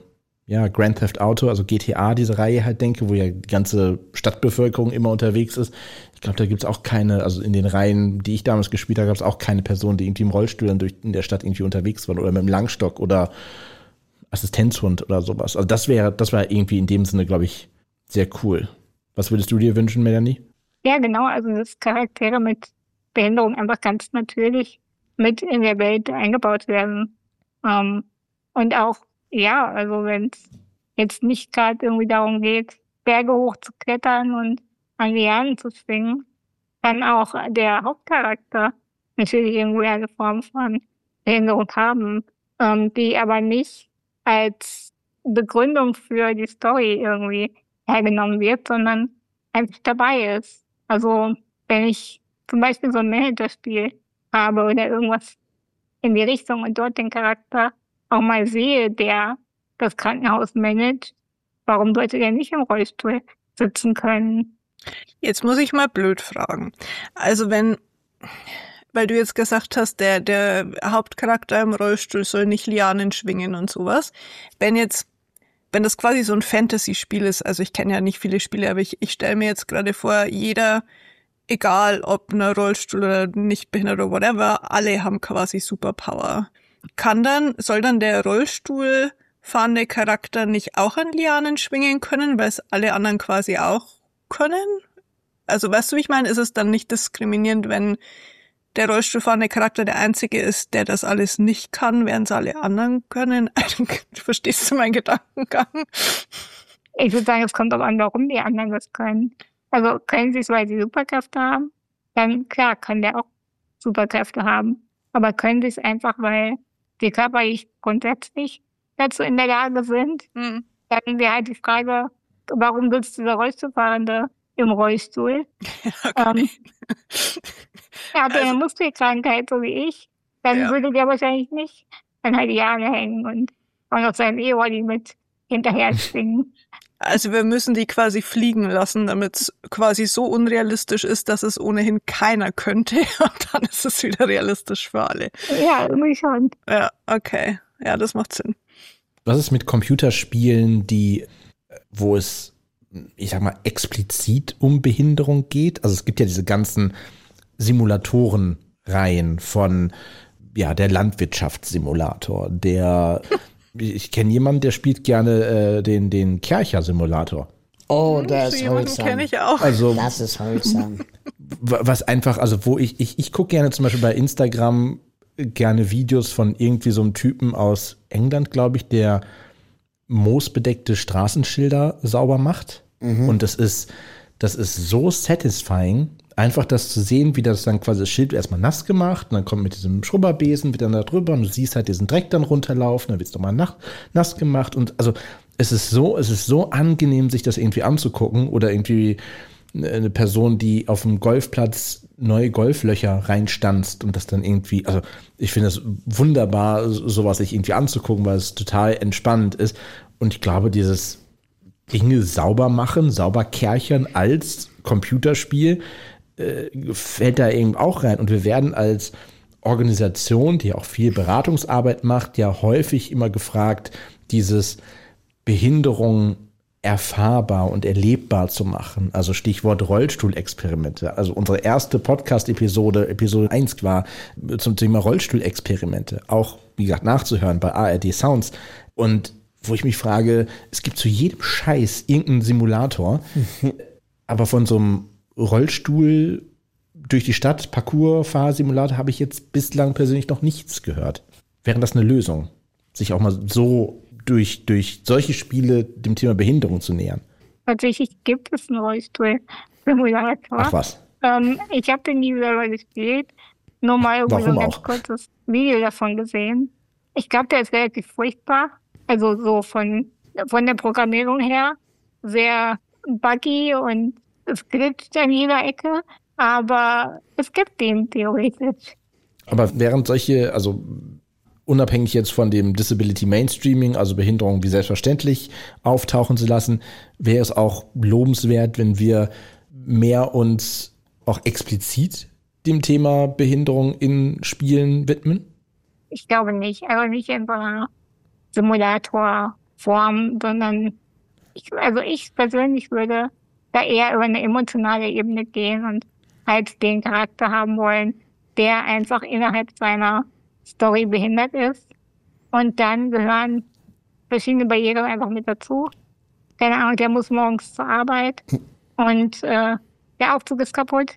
ja, Grand Theft Auto, also G T A, diese Reihe halt denke, wo ja die ganze Stadtbevölkerung immer unterwegs ist. Ich glaube, da gibt's auch keine, also in den Reihen, die ich damals gespielt habe, gab's auch keine Person, die irgendwie im Rollstuhl dann durch in der Stadt irgendwie unterwegs war oder mit dem Langstock oder Assistenzhund oder sowas. Also das wäre, das war irgendwie in dem Sinne, glaube ich, sehr cool. Was würdest du dir wünschen, Melanie? Ja, genau, also dass Charaktere mit Behinderung einfach ganz natürlich mit in der Welt eingebaut werden. Ähm, und auch, ja, also wenn es jetzt nicht gerade irgendwie darum geht, Berge hoch zu klettern und an Lianen zu schwingen, kann auch der Hauptcharakter natürlich irgendwie eine Form von Behinderung haben, ähm, die aber nicht als Begründung für die Story irgendwie hergenommen wird, sondern einfach dabei ist. Also wenn ich zum Beispiel so ein Managerspiel habe oder irgendwas in die Richtung und dort den Charakter auch mal sehe, der das Krankenhaus managt, warum sollte der nicht im Rollstuhl sitzen können? Jetzt muss ich mal blöd fragen. Also wenn, weil du jetzt gesagt hast, der, der Hauptcharakter im Rollstuhl soll nicht Lianen schwingen und sowas. Wenn jetzt, wenn das quasi so ein Fantasy-Spiel ist, also ich kenne ja nicht viele Spiele, aber ich, ich stelle mir jetzt gerade vor, jeder, egal ob ein Rollstuhl oder nicht behindert oder whatever, alle haben quasi Superpower. Kann dann, soll dann der Rollstuhl fahrende Charakter nicht auch an Lianen schwingen können, weil es alle anderen quasi auch können? Also weißt du, wie ich meine? Ist es dann nicht diskriminierend, wenn der Rollstuhlfahrende Charakter der einzige ist, der das alles nicht kann, während es alle anderen können? Verstehst du meinen Gedankengang? Ich würde sagen, es kommt auch an, warum die anderen das können. Also können sie es, weil sie Superkräfte haben? Dann klar, kann der auch Superkräfte haben. Aber können sie es einfach, weil die körperlich grundsätzlich dazu in der Lage sind? Mhm. Dann wäre halt die Frage, warum sitzt dieser Rollstuhlfahrende im Rollstuhl? Okay. Ähm, er hat also eine Muskelkrankheit, so wie ich. Dann ja. würde der wahrscheinlich nicht an halt die Jahre hängen und auch noch seinen E-Rolli mit hinterher schwingen. Also wir müssen die quasi fliegen lassen, damit es quasi so unrealistisch ist, dass es ohnehin keiner könnte. Und dann ist es wieder realistisch für alle. Ja, irgendwie schon. Ja, okay. Ja, das macht Sinn. Was ist mit Computerspielen, die, wo es, ich sag mal, explizit um Behinderung geht? Also es gibt ja diese ganzen Simulatorenreihen von, ja, der Landwirtschaftssimulator, der, ich kenne jemanden, der spielt gerne äh, den, den Kercher-Simulator. Oh, das so ist holsam. Kenne ich auch. Also, das ist holsam. Was einfach, also wo ich, ich, ich gucke gerne zum Beispiel bei Instagram gerne Videos von irgendwie so einem Typen aus England, glaube ich, der moosbedeckte Straßenschilder sauber macht. Mhm. Und das ist, das ist so satisfying, einfach das zu sehen, wie das dann quasi das Schild erstmal nass gemacht und dann kommt mit diesem Schrubberbesen wieder da drüber und du siehst halt diesen Dreck dann runterlaufen, dann wird es nochmal nach, nass gemacht und also es ist so, es ist so angenehm, sich das irgendwie anzugucken oder irgendwie eine Person, die auf dem Golfplatz neue Golflöcher reinstanzt und das dann irgendwie, also ich finde es wunderbar, sowas sich irgendwie anzugucken, weil es total entspannend ist und ich glaube, dieses Dinge sauber machen, sauber kerchern als Computerspiel äh, fällt da eben auch rein und wir werden als Organisation, die auch viel Beratungsarbeit macht, ja häufig immer gefragt, dieses Behinderung erfahrbar und erlebbar zu machen. Also Stichwort Rollstuhlexperimente. Also unsere erste Podcast-Episode, Episode eins war zum Thema Rollstuhlexperimente. Auch, wie gesagt, nachzuhören bei A R D Sounds. Und wo ich mich frage, es gibt zu jedem Scheiß irgendeinen Simulator, aber von so einem Rollstuhl durch die Stadt, Parcours-Fahrsimulator habe ich jetzt bislang persönlich noch nichts gehört. Wäre das eine Lösung, sich auch mal so durch, durch solche Spiele dem Thema Behinderung zu nähern? Tatsächlich gibt es einen Rollstuhl-Simulator. Ach was. Ähm, ich habe den nie selber gespielt, nur mal irgendwie so ein ganz kurzes Video davon gesehen. Ich glaube, der ist relativ furchtbar. Also so von, von der Programmierung her sehr buggy und es glitscht an jeder Ecke, aber es gibt den theoretisch. Aber während solche, also unabhängig jetzt von dem Disability Mainstreaming, also Behinderung wie selbstverständlich auftauchen zu lassen, wäre es auch lobenswert, wenn wir mehr uns auch explizit dem Thema Behinderung in Spielen widmen? Ich glaube nicht, aber nicht in so einer Simulator Form, sondern ich, also ich persönlich würde da eher über eine emotionale Ebene gehen und halt den Charakter haben wollen, der einfach innerhalb seiner Story behindert ist. Und dann gehören verschiedene Barrieren einfach mit dazu. Keine Ahnung, der muss morgens zur Arbeit und äh, der Aufzug ist kaputt.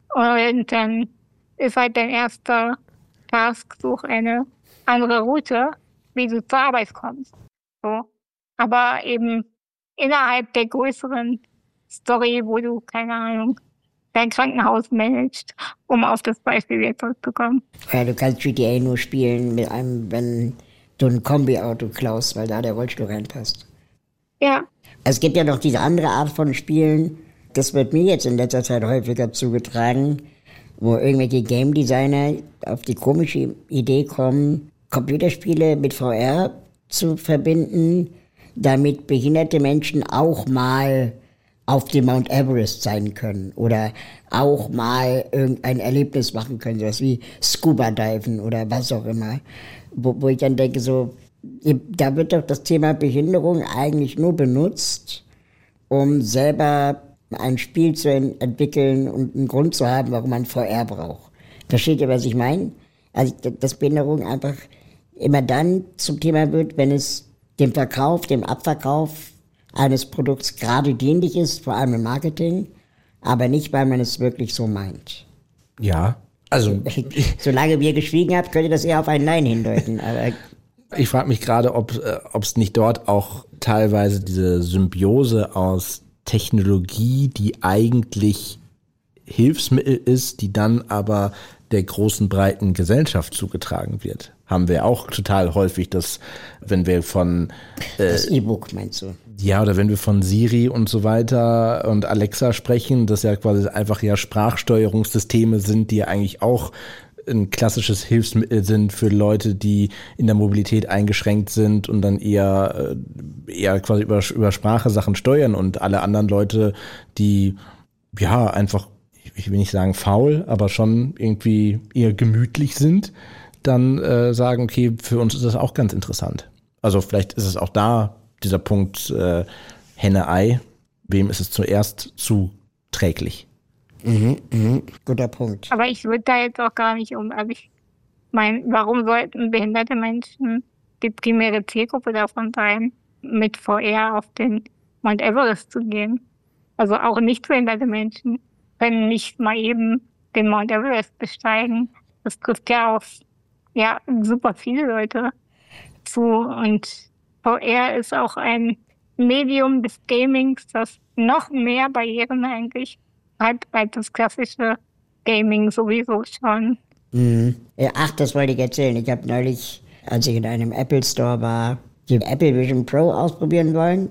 Und dann ist halt dein erster Task, such eine andere Route, wie du zur Arbeit kommst. So. Aber eben innerhalb der größeren Story, wo du, keine Ahnung, dein Krankenhaus managst, um auf das Beispiel wieder zurückzukommen. Ja, du kannst G T A nur spielen mit einem, wenn du ein Kombi-Auto klaust, weil da der Rollstuhl reinpasst. Ja. Es gibt ja noch diese andere Art von Spielen, das wird mir jetzt in letzter Zeit häufiger zugetragen, wo irgendwelche Game Designer auf die komische Idee kommen, Computerspiele mit V R zu verbinden, damit behinderte Menschen auch mal auf dem Mount Everest sein können oder auch mal irgendein Erlebnis machen können, sowas wie Scuba-Diven oder was auch immer. Wo, wo ich dann denke, so, da wird doch das Thema Behinderung eigentlich nur benutzt, um selber ein Spiel zu entwickeln und einen Grund zu haben, warum man V R braucht. Versteht ihr, was ich meine? Also, dass Behinderung einfach immer dann zum Thema wird, wenn es dem Verkauf, dem Abverkauf eines Produkts gerade dienlich ist, vor allem im Marketing, aber nicht, weil man es wirklich so meint. Ja, also... Solange wir geschwiegen habt, könnt ihr das eher auf ein Nein hindeuten. Aber ich frage mich gerade, ob es nicht dort auch teilweise diese Symbiose aus Technologie, die eigentlich Hilfsmittel ist, die dann aber der großen, breiten Gesellschaft zugetragen wird. Haben wir auch total häufig, dass wenn wir von... Äh, das E-Book meinst du? Ja, oder wenn wir von Siri und so weiter und Alexa sprechen, das ja quasi einfach ja Sprachsteuerungssysteme sind, die ja eigentlich auch ein klassisches Hilfsmittel sind für Leute, die in der Mobilität eingeschränkt sind und dann eher, eher quasi über, über Sprache Sachen steuern und alle anderen Leute, die ja einfach, ich will nicht sagen faul, aber schon irgendwie eher gemütlich sind, dann äh, sagen, okay, für uns ist das auch ganz interessant. Also vielleicht ist es auch da dieser Punkt äh, Henne-Ei, wem ist es zuerst zuträglich? Mhm, mhm, guter Punkt. Aber ich würde da jetzt auch gar nicht um, also ich meine, warum sollten behinderte Menschen die primäre Zielgruppe davon sein, mit V R auf den Mount Everest zu gehen? Also auch nicht behinderte Menschen können nicht mal eben den Mount Everest besteigen. Das trifft ja auf ja, super viele Leute zu und V R ist auch ein Medium des Gamings, das noch mehr Barrieren eigentlich hat als das klassische Gaming sowieso schon. Mhm. Ach, das wollte ich erzählen. Ich habe neulich, als ich in einem Apple Store war, die Apple Vision Pro ausprobieren wollen.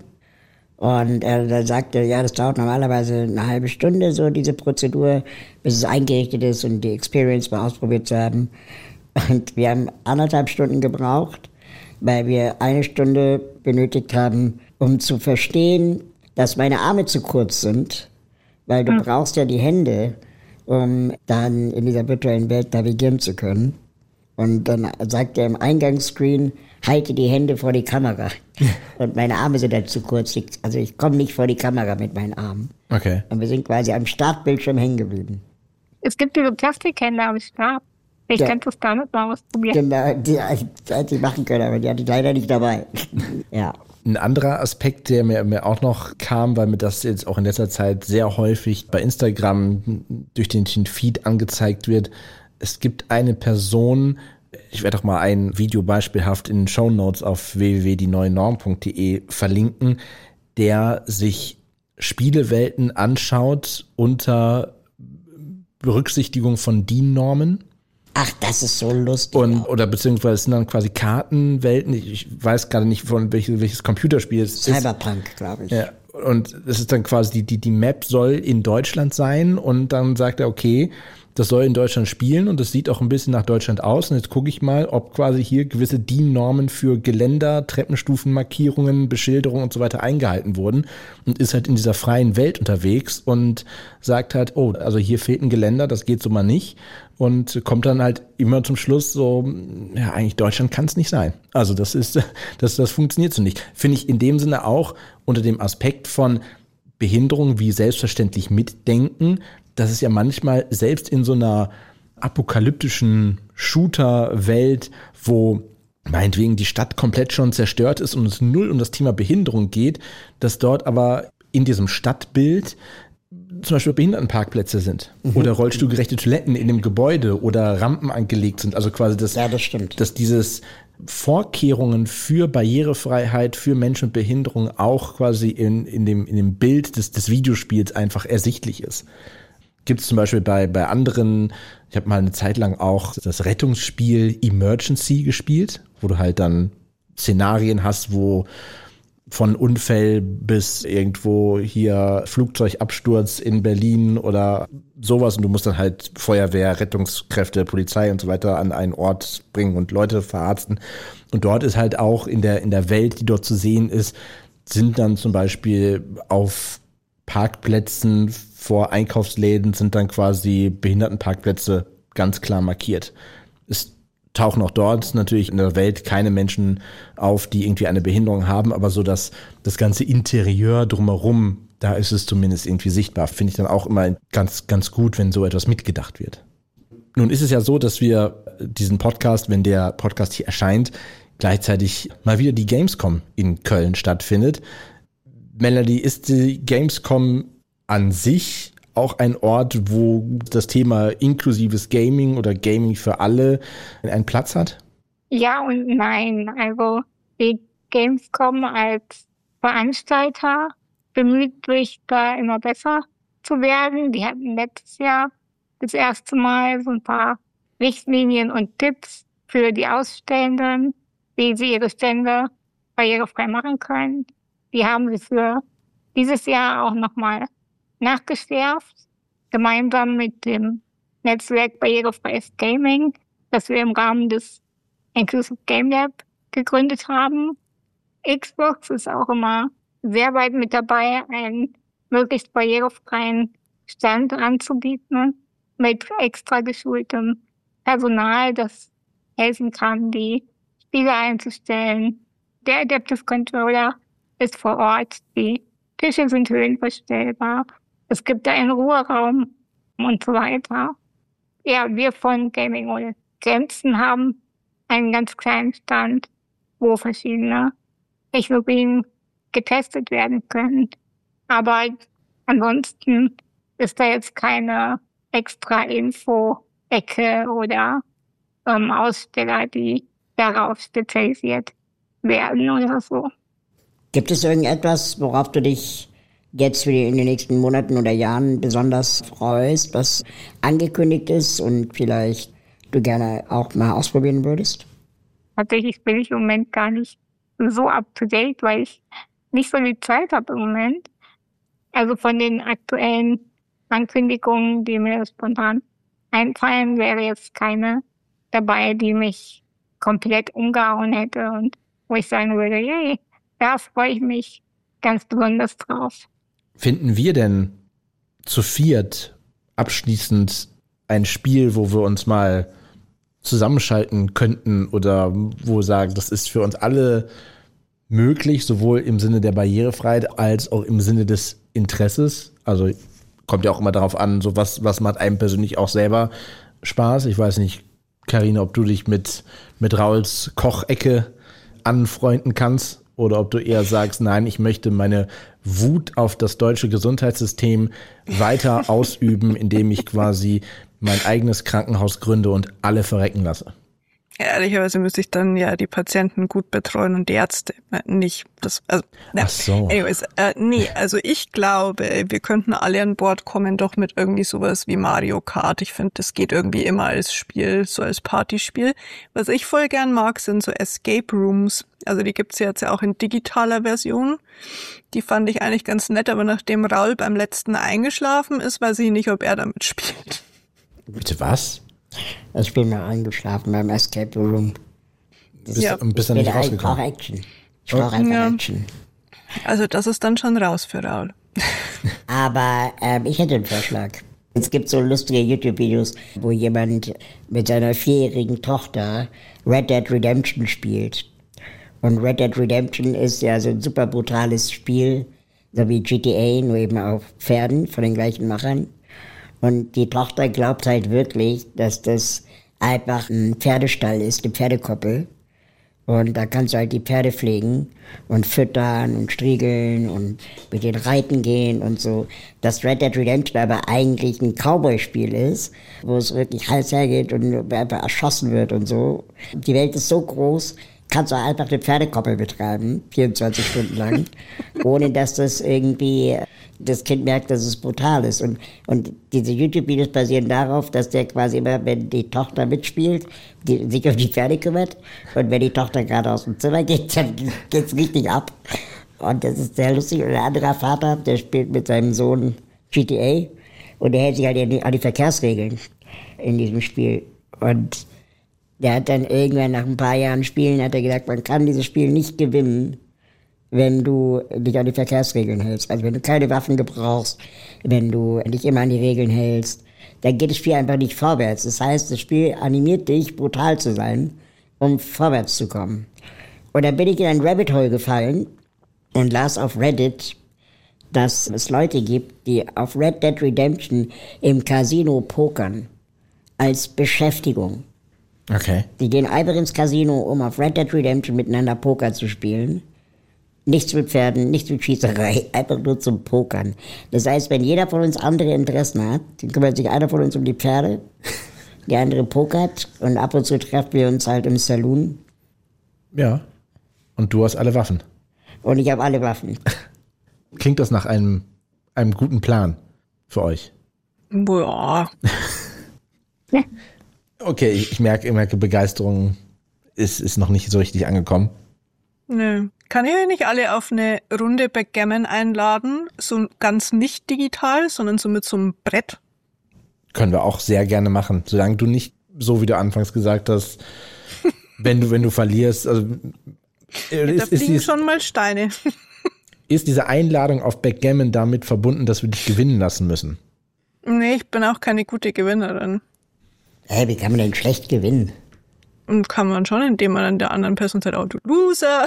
Und er da sagte, ja, das dauert normalerweise eine halbe Stunde, so diese Prozedur, bis es eingerichtet ist und die Experience mal ausprobiert zu haben. Und wir haben anderthalb Stunden gebraucht, weil wir eine Stunde benötigt haben, um zu verstehen, dass meine Arme zu kurz sind, weil du hm. brauchst ja die Hände, um dann in dieser virtuellen Welt navigieren zu können. Und dann sagt er im Eingangsscreen, halte die Hände vor die Kamera. Und meine Arme sind halt zu kurz. Also ich komme nicht vor die Kamera mit meinen Armen. Okay. Und wir sind quasi am Startbildschirm hängen geblieben. Es gibt diese Plastikhände am Start. Ich ja. könnte es damit mal ausprobieren. Genau, die hätte ich machen können, aber die hatte ich leider nicht dabei. Ja. Ein anderer Aspekt, der mir, mir auch noch kam, weil mir das jetzt auch in letzter Zeit sehr häufig bei Instagram durch den Feed angezeigt wird. Es gibt eine Person, ich werde auch mal ein Video beispielhaft in den Shownotes auf w w w punkt die neue norm punkt d e verlinken, der sich Spielewelten anschaut unter Berücksichtigung von D I N-Normen. Ach, das ist so lustig. Und, oder beziehungsweise es sind dann quasi Kartenwelten. Ich, ich weiß gerade nicht, von welches, welches Computerspiel es ist. Cyberpunk, glaube ich. Ja, und es ist dann quasi, die, die, die Map soll in Deutschland sein und dann sagt er, okay, das soll in Deutschland spielen und das sieht auch ein bisschen nach Deutschland aus. Und jetzt gucke ich mal, ob quasi hier gewisse D I N-Normen für Geländer, Treppenstufenmarkierungen, Beschilderung und so weiter eingehalten wurden und ist halt in dieser freien Welt unterwegs und sagt halt, oh, also hier fehlt ein Geländer, das geht so mal nicht. Und kommt dann halt immer zum Schluss so, ja, eigentlich Deutschland kann es nicht sein. Also das ist, das, das funktioniert so nicht. Finde ich in dem Sinne auch unter dem Aspekt von Behinderung wie selbstverständlich mitdenken, dass es ja manchmal selbst in so einer apokalyptischen Shooter-Welt, wo meinetwegen die Stadt komplett schon zerstört ist und es null um das Thema Behinderung geht, dass dort aber in diesem Stadtbild zum Beispiel Behindertenparkplätze sind mhm. oder rollstuhlgerechte Toiletten in dem Gebäude oder Rampen angelegt sind. Also quasi das, ja, das stimmt. Dass dieses Vorkehrungen für Barrierefreiheit, für Menschen mit Behinderung auch quasi in, in, dem, in dem Bild des, des Videospiels einfach ersichtlich ist. Gibt es zum Beispiel bei, bei anderen, ich habe mal eine Zeit lang auch das Rettungsspiel Emergency gespielt, wo du halt dann Szenarien hast, wo von Unfall bis irgendwo hier Flugzeugabsturz in Berlin oder sowas und du musst dann halt Feuerwehr, Rettungskräfte, Polizei und so weiter an einen Ort bringen und Leute verarzten. Und dort ist halt auch in der, in der Welt, die dort zu sehen ist, sind dann zum Beispiel auf Parkplätzen vor Einkaufsläden sind dann quasi Behindertenparkplätze ganz klar markiert. Es tauchen auch dort natürlich in der Welt keine Menschen auf, die irgendwie eine Behinderung haben, aber so dass das ganze Interieur drumherum, da ist es zumindest irgendwie sichtbar. Finde ich dann auch immer ganz, ganz gut, wenn so etwas mitgedacht wird. Nun ist es ja so, dass wir diesen Podcast, wenn der Podcast hier erscheint, gleichzeitig mal wieder die Gamescom in Köln stattfindet. Melanie, ist die Gamescom an sich auch ein Ort, wo das Thema inklusives Gaming oder Gaming für alle einen Platz hat? Ja und nein. Also die Gamescom als Veranstalter bemüht sich da immer besser zu werden. Die hatten letztes Jahr das erste Mal so ein paar Richtlinien und Tipps für die Ausstellenden, wie sie ihre Stände barrierefrei machen können. Die haben sie für dieses Jahr auch nochmal nachgeschärft, gemeinsam mit dem Netzwerk Barrierefreies Gaming, das wir im Rahmen des Inclusive Game Lab gegründet haben. Xbox ist auch immer sehr weit mit dabei, einen möglichst barrierefreien Stand anzubieten, mit extra geschultem Personal, das helfen kann, die Spiele einzustellen. Der Adaptive Controller ist vor Ort, die Tische sind höhenverstellbar. Es gibt da einen Ruheraum und so weiter. Ja, wir von Gaming ohne Grenzen haben einen ganz kleinen Stand, wo verschiedene Technologien getestet werden können. Aber ansonsten ist da jetzt keine extra Info-Ecke oder ähm, Aussteller, die darauf spezialisiert werden oder so. Gibt es irgendetwas, worauf du dich jetzt für die, in den nächsten Monaten oder Jahren besonders freust, was angekündigt ist und vielleicht du gerne auch mal ausprobieren würdest? Tatsächlich bin ich im Moment gar nicht so up to date, weil ich nicht so viel Zeit habe im Moment. Also von den aktuellen Ankündigungen, die mir spontan einfallen, wäre jetzt keine dabei, die mich komplett umgehauen hätte und wo ich sagen würde, yay, da freue ich mich ganz besonders drauf. Finden wir denn zu viert abschließend ein Spiel, wo wir uns mal zusammenschalten könnten oder wo wir sagen, das ist für uns alle möglich, sowohl im Sinne der Barrierefreiheit als auch im Sinne des Interesses? Also kommt ja auch immer darauf an, so was, was macht einem persönlich auch selber Spaß. Ich weiß nicht, Carina, ob du dich mit, mit Rauls Kochecke anfreunden kannst oder ob du eher sagst, nein, ich möchte meine Wut auf das deutsche Gesundheitssystem weiter ausüben, indem ich quasi mein eigenes Krankenhaus gründe und alle verrecken lasse. Ja, ehrlicherweise müsste ich dann ja die Patienten gut betreuen und die Ärzte nicht. Das, also, na, Ach so. Anyways, äh, nee, also ich glaube, wir könnten alle an Bord kommen, doch mit irgendwie sowas wie Mario Kart. Ich finde, das geht irgendwie immer als Spiel, so als Partyspiel. Was ich voll gern mag, sind so Escape Rooms. Also die gibt's ja jetzt ja auch in digitaler Version. Die fand ich eigentlich ganz nett, aber nachdem Raul beim letzten eingeschlafen ist, weiß ich nicht, ob er damit spielt. Bitte was? Ich bin mal eingeschlafen beim Escape Room. Das bist, ja. Und bist dann nicht rausgekommen? Ich brauche Action. Ich brauche einfach ja. Action. Also das ist dann schon raus für Raul. Aber ähm, ich hätte einen Vorschlag. Es gibt so lustige YouTube-Videos, wo jemand mit seiner vierjährigen Tochter Red Dead Redemption spielt. Und Red Dead Redemption ist ja so ein super brutales Spiel, so wie G T A, nur eben auf Pferden von den gleichen Machern. Und die Tochter glaubt halt wirklich, dass das einfach ein Pferdestall ist, eine Pferdekoppel. Und da kannst du halt die Pferde pflegen und füttern und striegeln und mit denen reiten gehen und so. Dass Red Dead Redemption aber eigentlich ein Cowboy-Spiel ist, wo es wirklich heiß hergeht und einfach erschossen wird und so. Die Welt ist so groß, kannst du einfach eine Pferdekoppel betreiben, vierundzwanzig Stunden lang, ohne dass das irgendwie das Kind merkt, dass es brutal ist. Und, und diese YouTube-Videos basieren darauf, dass der quasi immer, wenn die Tochter mitspielt, die, sich um die Pferde kümmert. Und wenn die Tochter gerade aus dem Zimmer geht, dann geht's richtig ab. Und das ist sehr lustig. Und ein anderer Vater, der spielt mit seinem Sohn G T A und der hält sich halt an die, an die Verkehrsregeln in diesem Spiel. Und der hat dann irgendwann nach ein paar Jahren Spielen, hat er gesagt, man kann dieses Spiel nicht gewinnen, wenn du dich an die Verkehrsregeln hältst. Also wenn du keine Waffen gebrauchst, wenn du dich immer an die Regeln hältst, dann geht das Spiel einfach nicht vorwärts. Das heißt, das Spiel animiert dich, brutal zu sein, um vorwärts zu kommen. Und dann bin ich in ein Rabbit Hole gefallen und las auf Reddit, dass es Leute gibt, die auf Red Dead Redemption im Casino pokern. Als Beschäftigung. Okay. Die gehen einfach ins Casino, um auf Red Dead Redemption miteinander Poker zu spielen. Nichts mit Pferden, nichts mit Schießerei, einfach nur zum Pokern. Das heißt, wenn jeder von uns andere Interessen hat, dann kümmert sich einer von uns um die Pferde, der andere pokert und ab und zu treffen wir uns halt im Saloon. Ja, und du hast alle Waffen. Und ich habe alle Waffen. Klingt das nach einem, einem guten Plan für euch? Boah. Okay, ich merke, ich merke Begeisterung ist, ist noch nicht so richtig angekommen. Nö. Kann ich euch nicht alle auf eine Runde Backgammon einladen? So ganz nicht digital, sondern so mit so einem Brett? Können wir auch sehr gerne machen, solange du nicht, so wie du anfangs gesagt hast, wenn du, wenn du verlierst, also äh, ist, da fliegen ist schon mal Steine. Ist diese Einladung auf Backgammon damit verbunden, dass wir dich gewinnen lassen müssen? Nee, ich bin auch keine gute Gewinnerin. Hä, wie kann man denn schlecht gewinnen? Und kann man schon, indem man dann der anderen Person sagt, oh du Loser.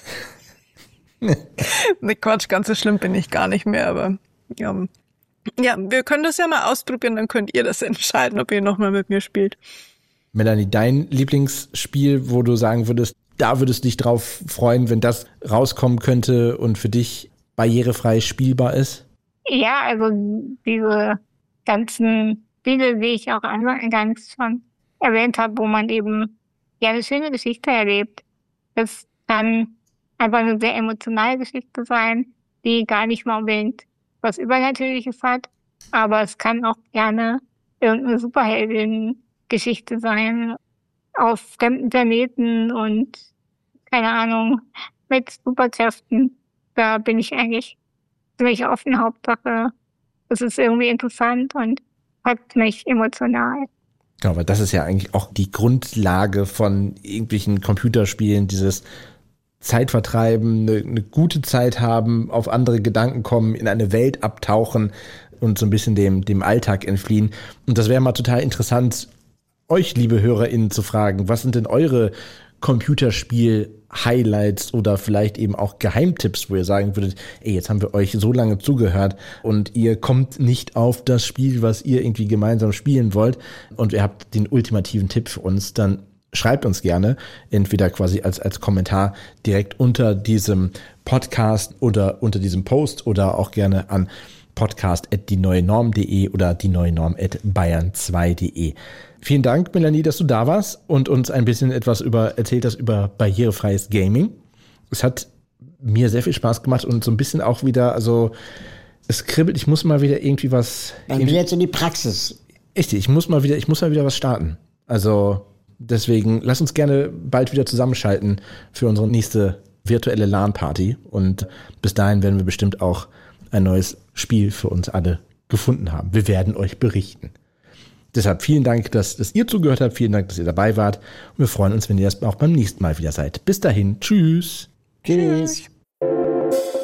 Ne, Quatsch, ganz so schlimm bin ich gar nicht mehr, aber ja. Ja, wir können das ja mal ausprobieren, dann könnt ihr das entscheiden, ob ihr nochmal mit mir spielt. Melanie, dein Lieblingsspiel, wo du sagen würdest, da würdest du dich drauf freuen, wenn das rauskommen könnte und für dich barrierefrei spielbar ist? Ja, also diese ganzen Spiele, wie ich auch eingangs schon erwähnt habe, wo man eben ja eine schöne Geschichte erlebt. Das kann einfach eine sehr emotionale Geschichte sein, die gar nicht mal unbedingt was Übernatürliches hat, aber es kann auch gerne irgendeine Superheldin-Geschichte sein, auf fremden Planeten und keine Ahnung, mit Superkräften. Da bin ich eigentlich ziemlich offen. Hauptsache, es ist irgendwie interessant und hat mich emotional. Genau, aber das ist ja eigentlich auch die Grundlage von irgendwelchen Computerspielen, dieses Zeitvertreiben, eine, eine gute Zeit haben, auf andere Gedanken kommen, in eine Welt abtauchen und so ein bisschen dem, dem Alltag entfliehen. Und das wäre mal total interessant, euch, liebe HörerInnen, zu fragen, was sind denn eure Computerspiel-Highlights oder vielleicht eben auch Geheimtipps, wo ihr sagen würdet, ey, jetzt haben wir euch so lange zugehört und ihr kommt nicht auf das Spiel, was ihr irgendwie gemeinsam spielen wollt und ihr habt den ultimativen Tipp für uns, dann schreibt uns gerne, entweder quasi als, als Kommentar direkt unter diesem Podcast oder unter diesem Post oder auch gerne an podcast at die neue norm punkt de oder die neue norm at bayern zwei punkt de. Vielen Dank, Melanie, dass du da warst und uns ein bisschen etwas über erzählt hast über barrierefreies Gaming. Es hat mir sehr viel Spaß gemacht und so ein bisschen auch wieder, also es kribbelt, ich muss mal wieder irgendwie was. Dann irgendwie, jetzt in die Praxis. Richtig, ich muss mal wieder, ich muss mal wieder was starten. Also deswegen, lass uns gerne bald wieder zusammenschalten für unsere nächste virtuelle LAN-Party. Und bis dahin werden wir bestimmt auch ein neues Spiel für uns alle gefunden haben. Wir werden euch berichten. Deshalb vielen Dank, dass, dass ihr zugehört habt. Vielen Dank, dass ihr dabei wart. Und wir freuen uns, wenn ihr das auch beim nächsten Mal wieder seid. Bis dahin. Tschüss. Tschüss. Tschüss.